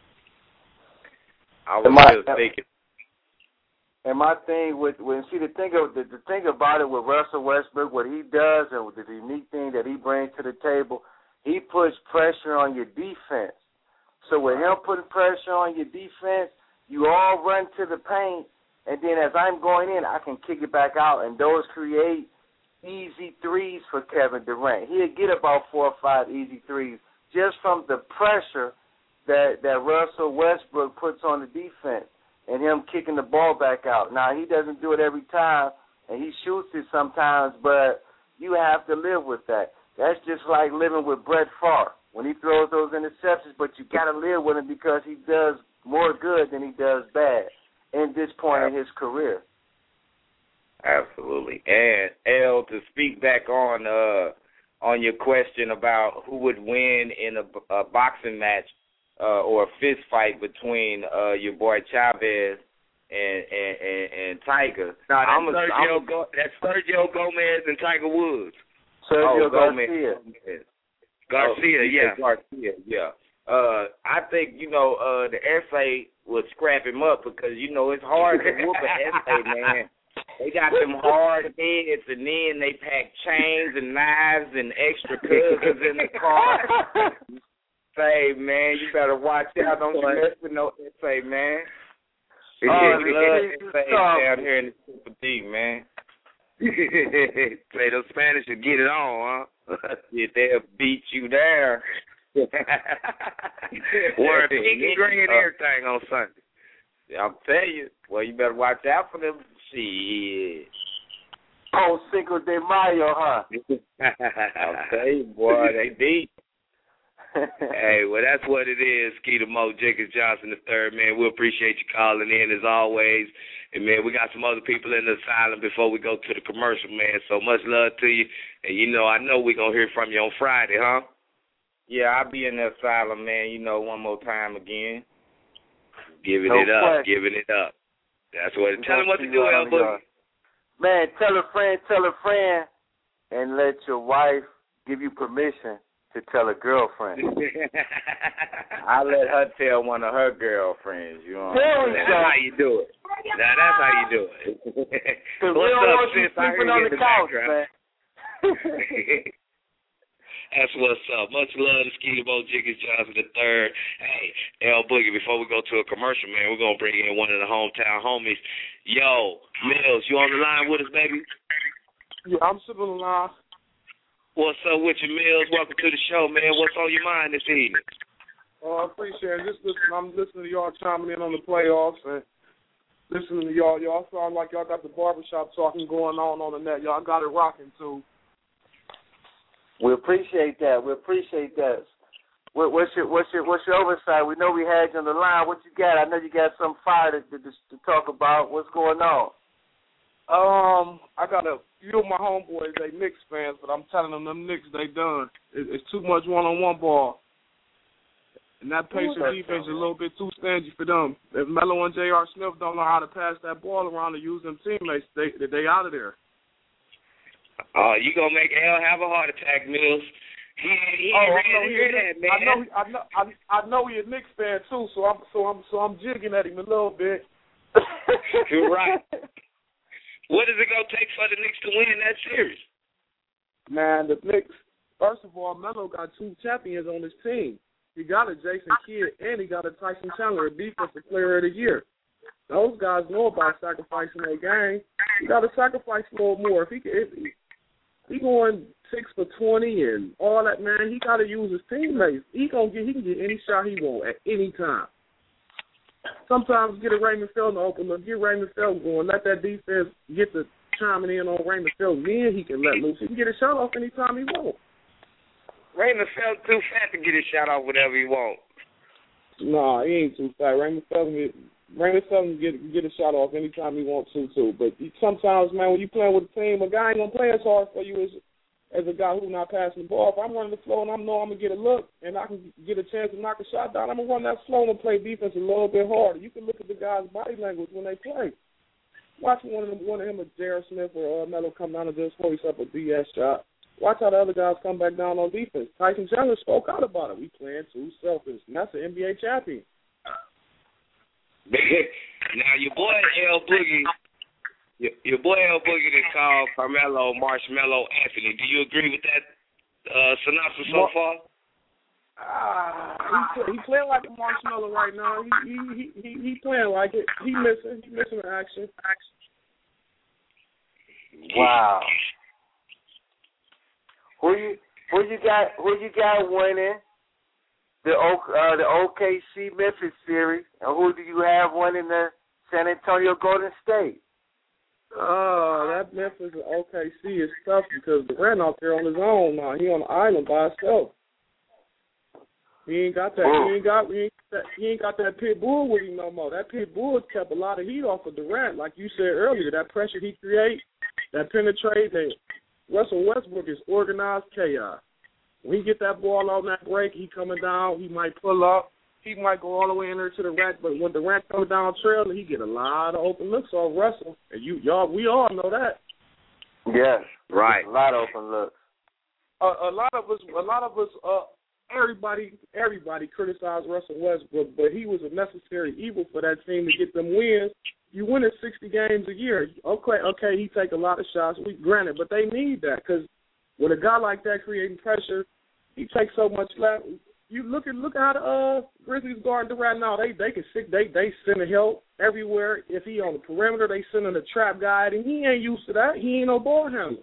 I was my, just thinking. And my thing with when see the thing of the, the thing about it with Russell Westbrook, what he does and the unique thing that he brings to the table, he puts pressure on your defense. So with him putting pressure on your defense, you all run to the paint, and then as I'm going in, I can kick it back out, and those create easy threes for Kevin Durant. He'll get about four or five easy threes just from the pressure that that Russell Westbrook puts on the defense and him kicking the ball back out. Now, he doesn't do it every time, and he shoots it sometimes, but you have to live with that. That's just like living with Brett Favre when he throws those interceptions, but you got to live with him because he does more good than he does bad in this point in his career. Absolutely. And, L, to speak back on uh, on your question about who would win in a, a boxing match, Uh, or a fist fight between uh, your boy Chavez and and, and, and Tiger. No, that's, I'm a, Sergio, I'm a, Go- that's Sergio Gomez and Tiger Woods. Sergio oh, Gomez. Garcia. Garcia, oh, yeah. Garcia, yeah. Uh, I think, you know, uh, the S A would scrap him up because, you know, it's hard to whoop an S A, man. They got them hard heads, and then they pack chains and knives and extra cousins in the car. Say, man, you better watch out. Don't you mess with no S A, man. Oh, I man, love S A down here in the Super D, man. Say those Spanish will get it on, huh? Yeah, they'll beat you there. Wearing pink and green and everything on Sunday. I'll tell you. Well, you better watch out for them. Shit. Oh, Cinco de Mayo, huh? I'll tell you, boy, they deep. Hey, well, that's what it is, Skeeter Mo Jenkins Johnson the third, man. We appreciate you calling in as always. And, man, we got some other people in the asylum before we go to the commercial, man. So much love to you. And, you know, I know we're going to hear from you on Friday, huh? Yeah, I'll be in the asylum, man, you know, one more time again. Giving No it up, question. giving it up. That's what it is. Tell them what to See do, you El on the Boogie. yard. Man, tell a friend, tell a friend, and let your wife give you permission to tell a girlfriend. I let her tell one of her girlfriends, you know what I'm saying? That's how you do it. Now, that's how you do it. Because we What's don't up, want you sis? I hear sleeping you on in the the couch, background. man. That's what's up. Much love to Skeeter Mo Jenkins Johnson the third. Hey, El Boogie, before we go to a commercial, man, we're going to bring in one of the hometown homies. Yo, Mills, you on the line with us, baby? Yeah, I'm sitting on the line. What's up with you, Mills? Welcome to the show, man. What's on your mind this evening? Oh, I appreciate it. Just listen, I'm listening to y'all chiming in on the playoffs and listening to y'all. Y'all sound like y'all got the barbershop talking going on on the net. Y'all got it rocking, too. We appreciate that. We appreciate that. What, what's your what's your what's your oversight? We know we had you on the line. What you got? I know you got some fire to, to, to talk about. What's going on? Um, I got a few of my homeboys, they Knicks fans, but I'm telling them, them Knicks, they done. It, it's too much one-on-one ball. And that Pacer defense is a little bit too stingy for them. If Melo and J R. Smith don't know how to pass that ball around to use them teammates, they they out of there. Oh, uh, you going to make L have a heart attack, Mills. He, he oh, ain't I know ready to he hear a, that, man. I know, I know, I, I know he a Knicks fan too. So I'm, so I'm, so I'm jigging at him a little bit. You're right. What is it gonna take for the Knicks to win that series? Man, the Knicks. First of all, Melo got two champions on his team. He got a Jason Kidd and he got a Tyson Chandler, a defensive player of the year. those guys know about sacrificing their game. You got to sacrifice a little more. If he if he, he going six for twenty and all that, man, he got to use his teammates. He gonna get he can get any shot he want at any time. Sometimes get a Raymond Felton open up, get Raymond Felton going, let that defense get the chiming in on Raymond Felton. Then he can let loose. He can get a shot off anytime he wants. Raymond Felton too fat to get a shot off whatever he wants. Nah, he ain't too fat. Raymond Felton get Raymond Felton get get a shot off anytime he wants to too. But he, sometimes, man, when you playing with a team, a guy ain't gonna play as hard for you as as a guy who's not passing the ball. If I'm running the flow and I know I'm gonna get a look and I can get a chance to knock a shot down, I'm gonna run that flow and play defense a little bit harder. You can look at the guy's body language when they play. Watch one of them, one of him, or Jared Smith or uh, Melo come down and just hoist up a B S shot. Watch how the other guys come back down on defense. Tyson Chandler spoke out about it. We playing too selfish, and that's an N B A champion. Now your boy L Boogie, your, your boy L Boogie is called Carmelo Marshmallow Anthony. Do you agree with that uh, synopsis so far? Uh, he, he playing like a marshmallow right now. He he he he playing like it. He missing. He missing the action. Wow. Who you who you got who you got winning the o, uh, the O K C Memphis series, and who do you have winning the San Antonio Golden State? Oh, uh, that Memphis and O K C is tough because Durant out there on his own now. He on the island by himself. He ain't got that. He ain't got. He ain't got that, he ain't got that pit bull with him no more. That pit bull kept a lot of heat off of Durant, like you said earlier. That pressure he create, that penetrate, that Russell Westbrook is organized chaos. When he get that ball on that break, he coming down. He might pull up. He might go all the way in there to the rack. But when Durant comes down trailing, he get a lot of open looks off Russell. And you, y'all, we all know that. Yes, right. A lot of open looks. A, a lot of us, a lot of us, uh, everybody, everybody criticized Russell Westbrook, but he was a necessary evil for that team to get them wins. You win at sixty games a year. Okay, okay, he take a lot of shots. We granted, but they need that because with a guy like that creating pressure, he takes so much left. You look at look at how the uh, Grizzlies guarding Durant now. They they can sick. They they send help everywhere. If he on the perimeter, they send in a trap guy, and he ain't used to that. He ain't no ball handler.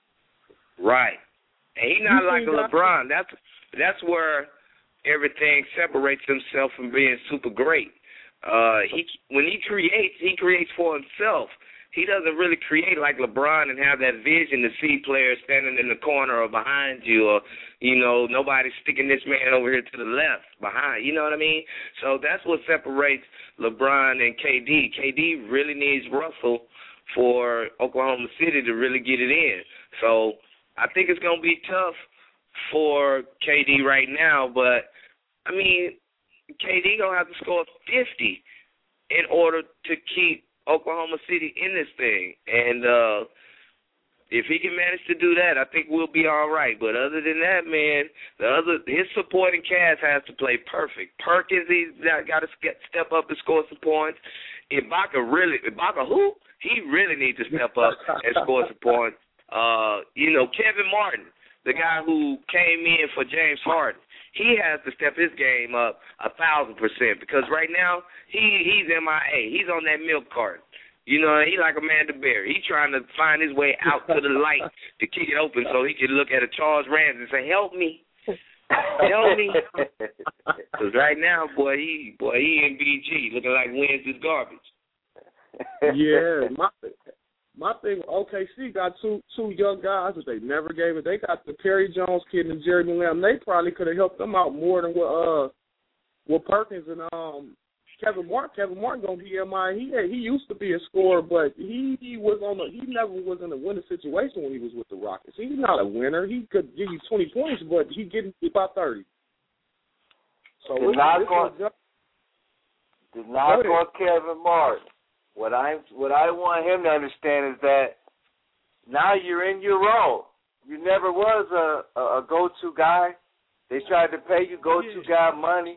Right, and he not like a LeBron. That's that's where everything separates himself from being super great. Uh, he when he creates, he creates for himself. He doesn't really create like LeBron and have that vision to see players standing in the corner or behind you, or you know nobody sticking this man over here to the left behind. You know what I mean? So that's what separates LeBron and K D. K D really needs Russell for Oklahoma City to really get it in. So I think it's gonna be tough for K D right now, but I mean. K D gonna have to score fifty in order to keep Oklahoma City in this thing, and uh, if he can manage to do that, I think we'll be all right. But other than that, man, the other his supporting cast has to play perfect. Perkins, he's got to step up and score some points. Ibaka really, Ibaka who? He really needs to step up and score some points. Uh, you know, Kevin Martin, the guy who came in for James Harden. He has to step his game up a thousand percent because right now he he's M I A. He's on that milk carton. You know, he like Amanda Berry. He's trying to find his way out to the light to kick it open so he can look at a Charles Ramsey and say, "Help me, help me." Because right now, boy, he boy he in B G looking like wins is garbage. Yeah, my my thing. O K C got two two young guys that they never gave it. They got the Perry Jones kid and Jerry Lamb. They probably could have helped them out more than what uh what Perkins and um Kevin Martin. Kevin Martin gonna be M I A. He had, he used to be a scorer, but he, he was on a he never was in a winning situation when he was with the Rockets. He's not a winner. He could give you twenty points, but he getting about thirty. So did not go, did not go Kevin Martin. What I what I want him to understand is that now you're in your role. You never was a, a, a go-to guy. They tried to pay you go-to guy money.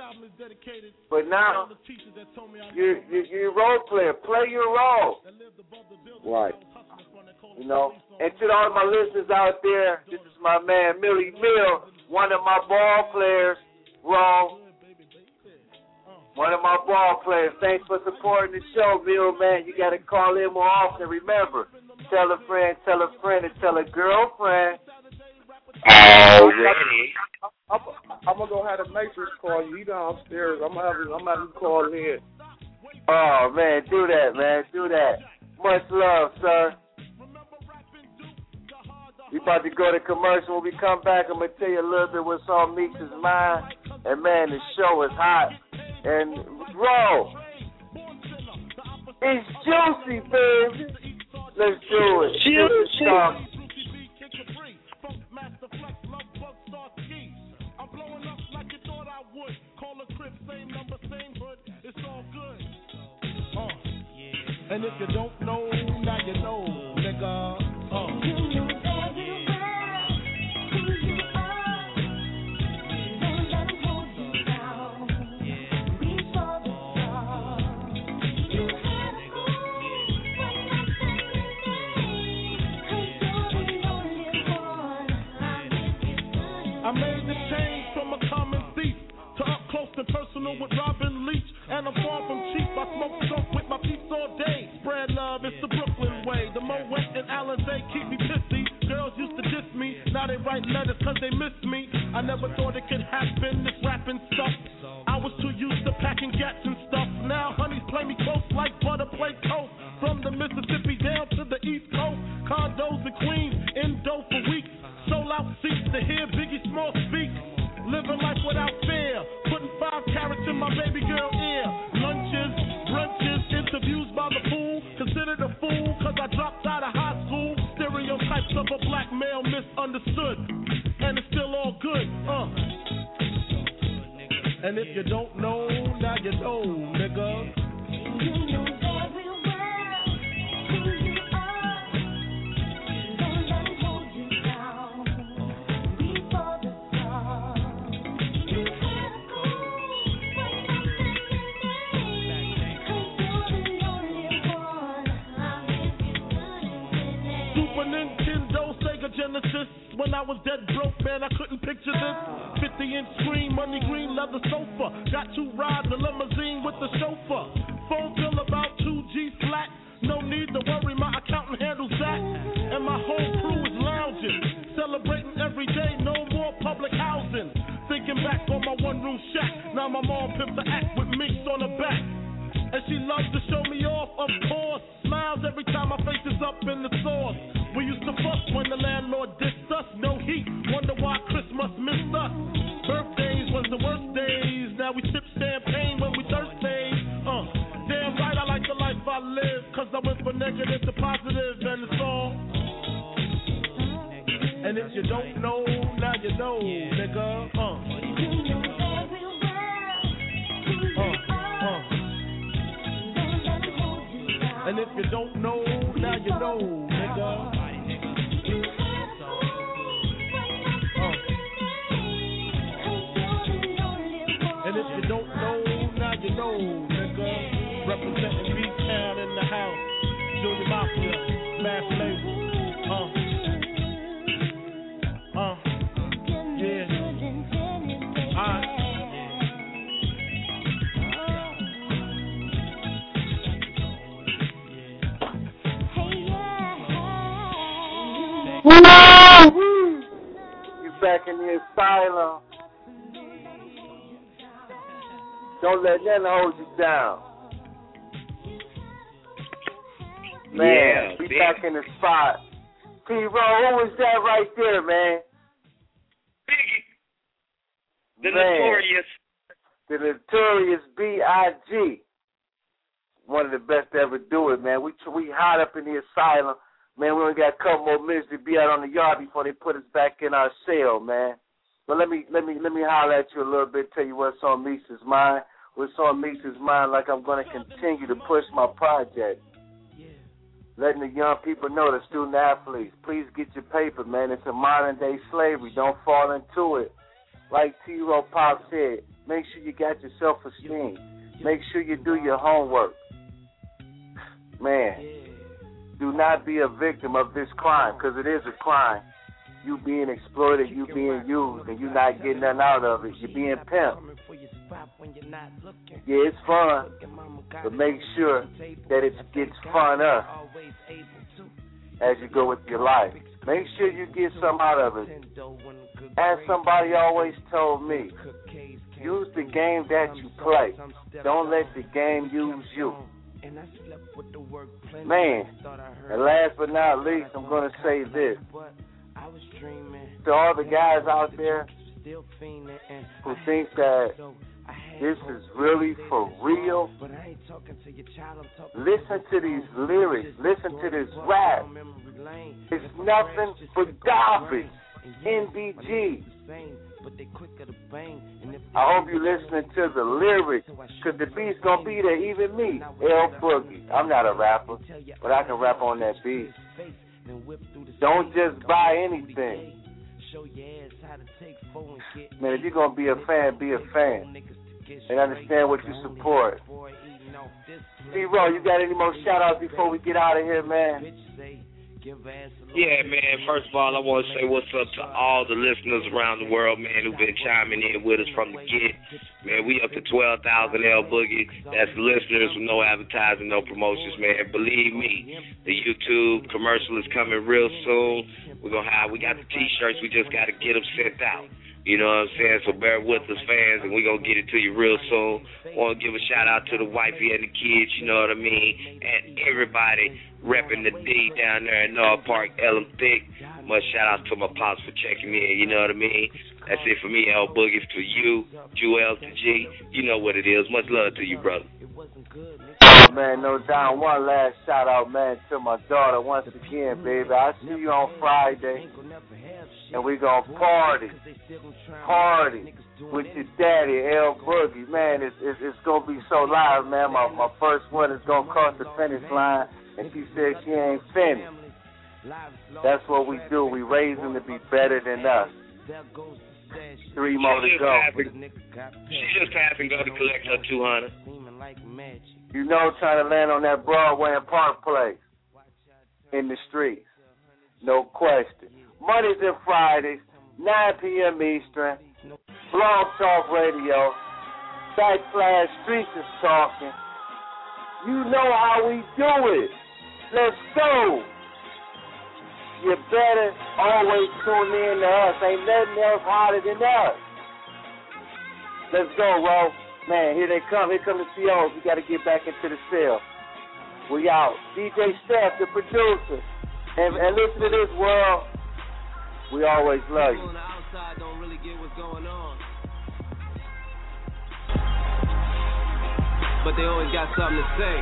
But now you're, you're, you're a role player. Play your role. Right. You know, and to all my listeners out there, this is my man Millie Mill, one of my ball players, Raw. One of my ball players. Thanks for supporting the show, Bill, man. You got to call in more often. Remember, tell a friend, tell a friend, and tell a girlfriend. Already. I'm, I'm gonna go have the Matrix call you. He downstairs. I'm gonna have him, I'm gonna have him call in. Oh man, do that, man, do that. Much love, sir. We about to go to commercial. When we come back, I'm gonna tell you a little bit what's on Meeks' mind. And man, the show is hot. And bro, it's juicy, baby. Let's do it. Juicy. And if you don't know, now you know, nigga. Uh. I made the change from a common thief to up close and personal with Robin Leach. And I'm far from cheap. I smoke dope with my peeps all day. Spread love, it's the Brooklyn way. The Moet and Alizé keep me pissy. Girls used to diss me, now they write letters cause they miss me. I never thought it could happen, this rapping stuff. I was too used to packing gats and stuff. Now honeys play me close like butter play toast. From the Mississippi down to the East Coast. Condos in Queens, indo for weeks. Sold out seats to hear Biggie Small speak. Living life without fear. Putting five carats in my baby girl ear. Lunches, brunches, interviews by the pool. Considered a fool cause I dropped out of high school. Stereotypes of a black male misunderstood. And it's still all good, uh. And if you don't know, now you know, nigga. You know very well who you are. Don't let it hold you down before the start. You gotta go right now, cause you're the only one. I'll give you good. Super Nintendo, Sega Genesis. When I was dead broke, man, I couldn't picture this. fifty-inch screen, money green, leather sofa. Got two rides, a limousine with the chauffeur. Phone bill about two G flat. No need to worry, my accountant handles that. And my whole crew is lounging, celebrating every day, no more public housing. Thinking back on my one-room shack. Now my mom pimps the act with minks on her back. And she loves to show me off, of course. Smiles every time my face is up in the sauce. We used to fuss when the landlord dissed us. No heat, wonder why Christmas missed us. Birthdays was the worst days. Now we sip champagne when we thirsty. Uh, damn right I like the life I live. Cause I went from negative to positive and it's all. And if you don't know, now you know, nigga. Uh. And if you don't know, now you know, nigga. Uh. And if you don't know, now you know, nigga. Representing B-Town in the house. Junior Mafia, Mass Label. Uh. Uh. Yeah. Alright. You back in the asylum. Don't let nothing hold you down. Man, Yeah, we big. back in the spot. T-Row, who was that right there, man? Biggie. The Man. notorious. The notorious B I G One of the best to ever do it, man. We we hot up in the asylum. Man, we only got a couple more minutes to be out on the yard before they put us back in our cell, man. But let me let me let me holler at you a little bit, tell you what's on Meeks' mind. What's on Meeks' mind, like I'm going to continue to push my project. Letting the young people know, the student athletes, please get your paper, man. It's a modern day slavery. Don't fall into it. Like T-Row Pop said, make sure you got your self-esteem. Make sure you do your homework. Man, do not be a victim of this crime, because it is a crime. you being exploited, you being used, and you not getting nothing out of it. You're being pimped. Yeah, it's fun, but make sure that it gets funner as you go with your life. Make sure you get some out of it. As somebody always told me, use the game that you play. Don't let the game use you. Man, and last but not least, I'm going to say this. To all the guys out there who think that this is really for real, listen to these lyrics. Listen to this rap. It's nothing but garbage. N B G. I hope you're listening to the lyrics, because the beat's going to be there. Even me, L Boogie. I'm not a rapper, but I can rap on that beat. Don't just buy anything. Man, if you're going to be a fan, be a fan. And understand what you support. C-Roll, you got any more shout-outs before we get out of here, man? Yeah, man, first of all, I want to say what's up to all the listeners around the world, man, who've been chiming in with us from the get. Man, we up to twelve thousand L Boogie. That's listeners with no advertising, no promotions, man. Believe me, the YouTube commercial is coming real soon. We're gonna have, we got the T-shirts, we just got to get them sent out. You know what I'm saying? So bear with us, fans, and we're going to get it to you real soon. Want to give a shout-out to the wifey and the kids, you know what I mean, and everybody repping the D down there in North Park, Ellen Thick. Much shout-out to my pops for checking in, you know what I mean? That's it for me, L Boogie. To you, Jewel to G, you know what it is. Much love to you, brother. Man, no doubt. One last shout-out, man, to my daughter once again, baby. I'll see you on Friday, and we're going to party. Party with your daddy, L Boogie. Man, it's, it's, it's going to be so live, man. My, my first one is going to cross the finish line, and she said she ain't finished. That's what we do. We raise them to be better than us. Three more to go. She just passed and go to collect her two hundred. You know, trying to land on that Broadway and Park Place in the streets. No question. Mondays and Fridays, nine p.m. Eastern. Blog Talk Radio. Backslash Streets is talking. You know how we do it. Let's go. You better always tune in to us. Ain't nothing else harder than us. Let's go, Ro. Man, here they come. Here come the C Os. We got to get back into the cell. We out. D J Steph, the producer. And, and listen to this, world. We always love you. On the outside don't really get what's going on. But they always got something to say.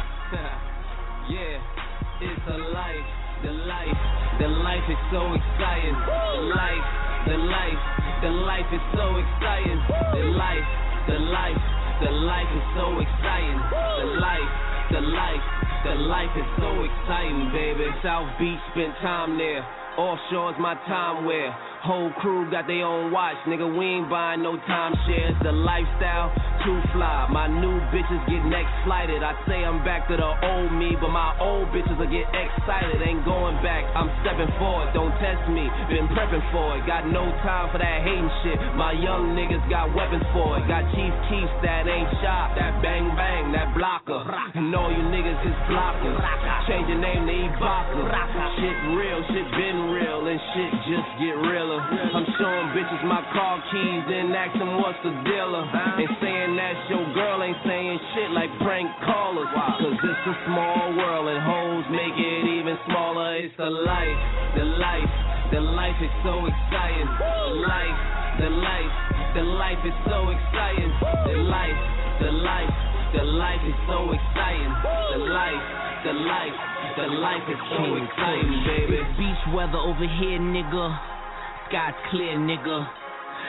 Yeah, it's a life. The life, the life is so exciting. The life, the life, the life is so exciting. The life, the life, the life is so exciting. The life, the life, the life is so exciting, baby. South Beach, spent time there. Offshore's my time where whole crew got their own watch. Nigga, we ain't buying no timeshares. The lifestyle, too fly. My new bitches get next flighted. I say I'm back to the old me, but my old bitches will get excited. Ain't going back, I'm stepping forward. Don't test me, been prepping for it. Got no time for that hating shit. My young niggas got weapons for it. Got Chief Keefs that ain't shot. That bang bang, that blocker. And all you niggas is blocking. Change your name to Ibaka. Shit real, shit been real, and shit just get realer. I'm showing bitches my car keys, then ask them what's the dealer. And saying that's your girl ain't saying shit like prank callers. Cause it's a small world and hoes make it even smaller. It's the life, the life, the life is so exciting. The life, the life, the life is so exciting. The life, the life, the life is so exciting. The life, the life, the life is so exciting, baby. Beach weather over here, nigga. Sky's clear, nigga.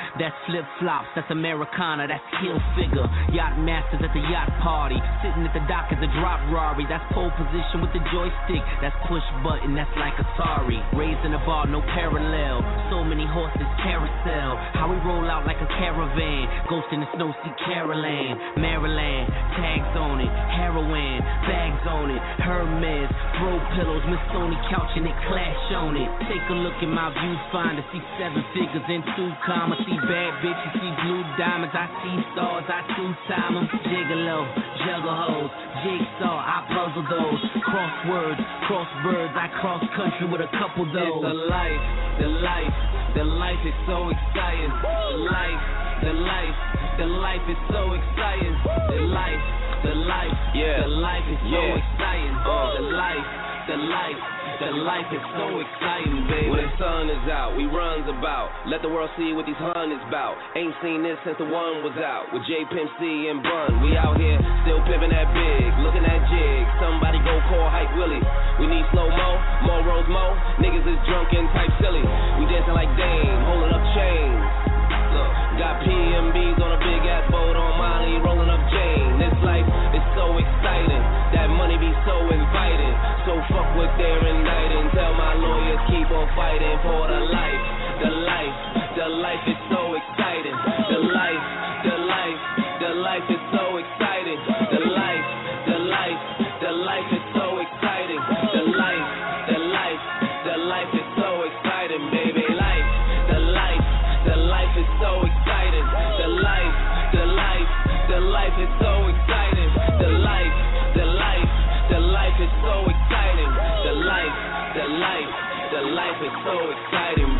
That's flip-flops, that's Americana, that's heel figure. Yacht masters at the yacht party. Sitting at the dock as a drop Rari. That's pole position with the joystick. That's push button, that's like Atari. Raised in a bar, no parallel. So many horses, carousel. How we roll out like a caravan. Ghost in the snow, see Caroline. Maryland, tags on it. Heroin, bags on it. Hermes, throw pillows. Miss Sony couch and it clash on it. Take a look at my viewfinder. See seven figures in two commas. See bad bitches, see blue diamonds. I see stars, I two-time them. Gigolo, juggle hoes. Jigsaw, I puzzle those. Crosswords, crossbirds. I cross country with a couple those. It's the life, the life, the life is so exciting. The life, the life, the life is so exciting. The life, the life, yeah, the life is so yeah. exciting. Uh. The life, the life, the life is so exciting, baby. When the sun is out, we runs about. Let the world see what these hundreds bout. Ain't seen this since the one was out. With J Pimp C and Bun, we out here still pimping that big, looking at jig. Somebody go call Hype Willie. We need slow-mo, more Rose Mo. Niggas is drunk and type silly. We dancing like Dame, holding up chains. Look, got P M Bs on a big ass boat on Molly, rolling up Jane. This life is so exciting, that money be so inviting. So fuck what they're indicting. Tell my lawyers keep on fighting for the life, the life, the life is so exciting. The life, the life, the life is so exciting. The life, the life, the life is so exciting. The life, the life, the life is so exciting, baby. Life, the life, the life is so exciting. The life, the life, the life is so exciting. The life, the life, the life is so exciting. The life, the life, the life is so exciting.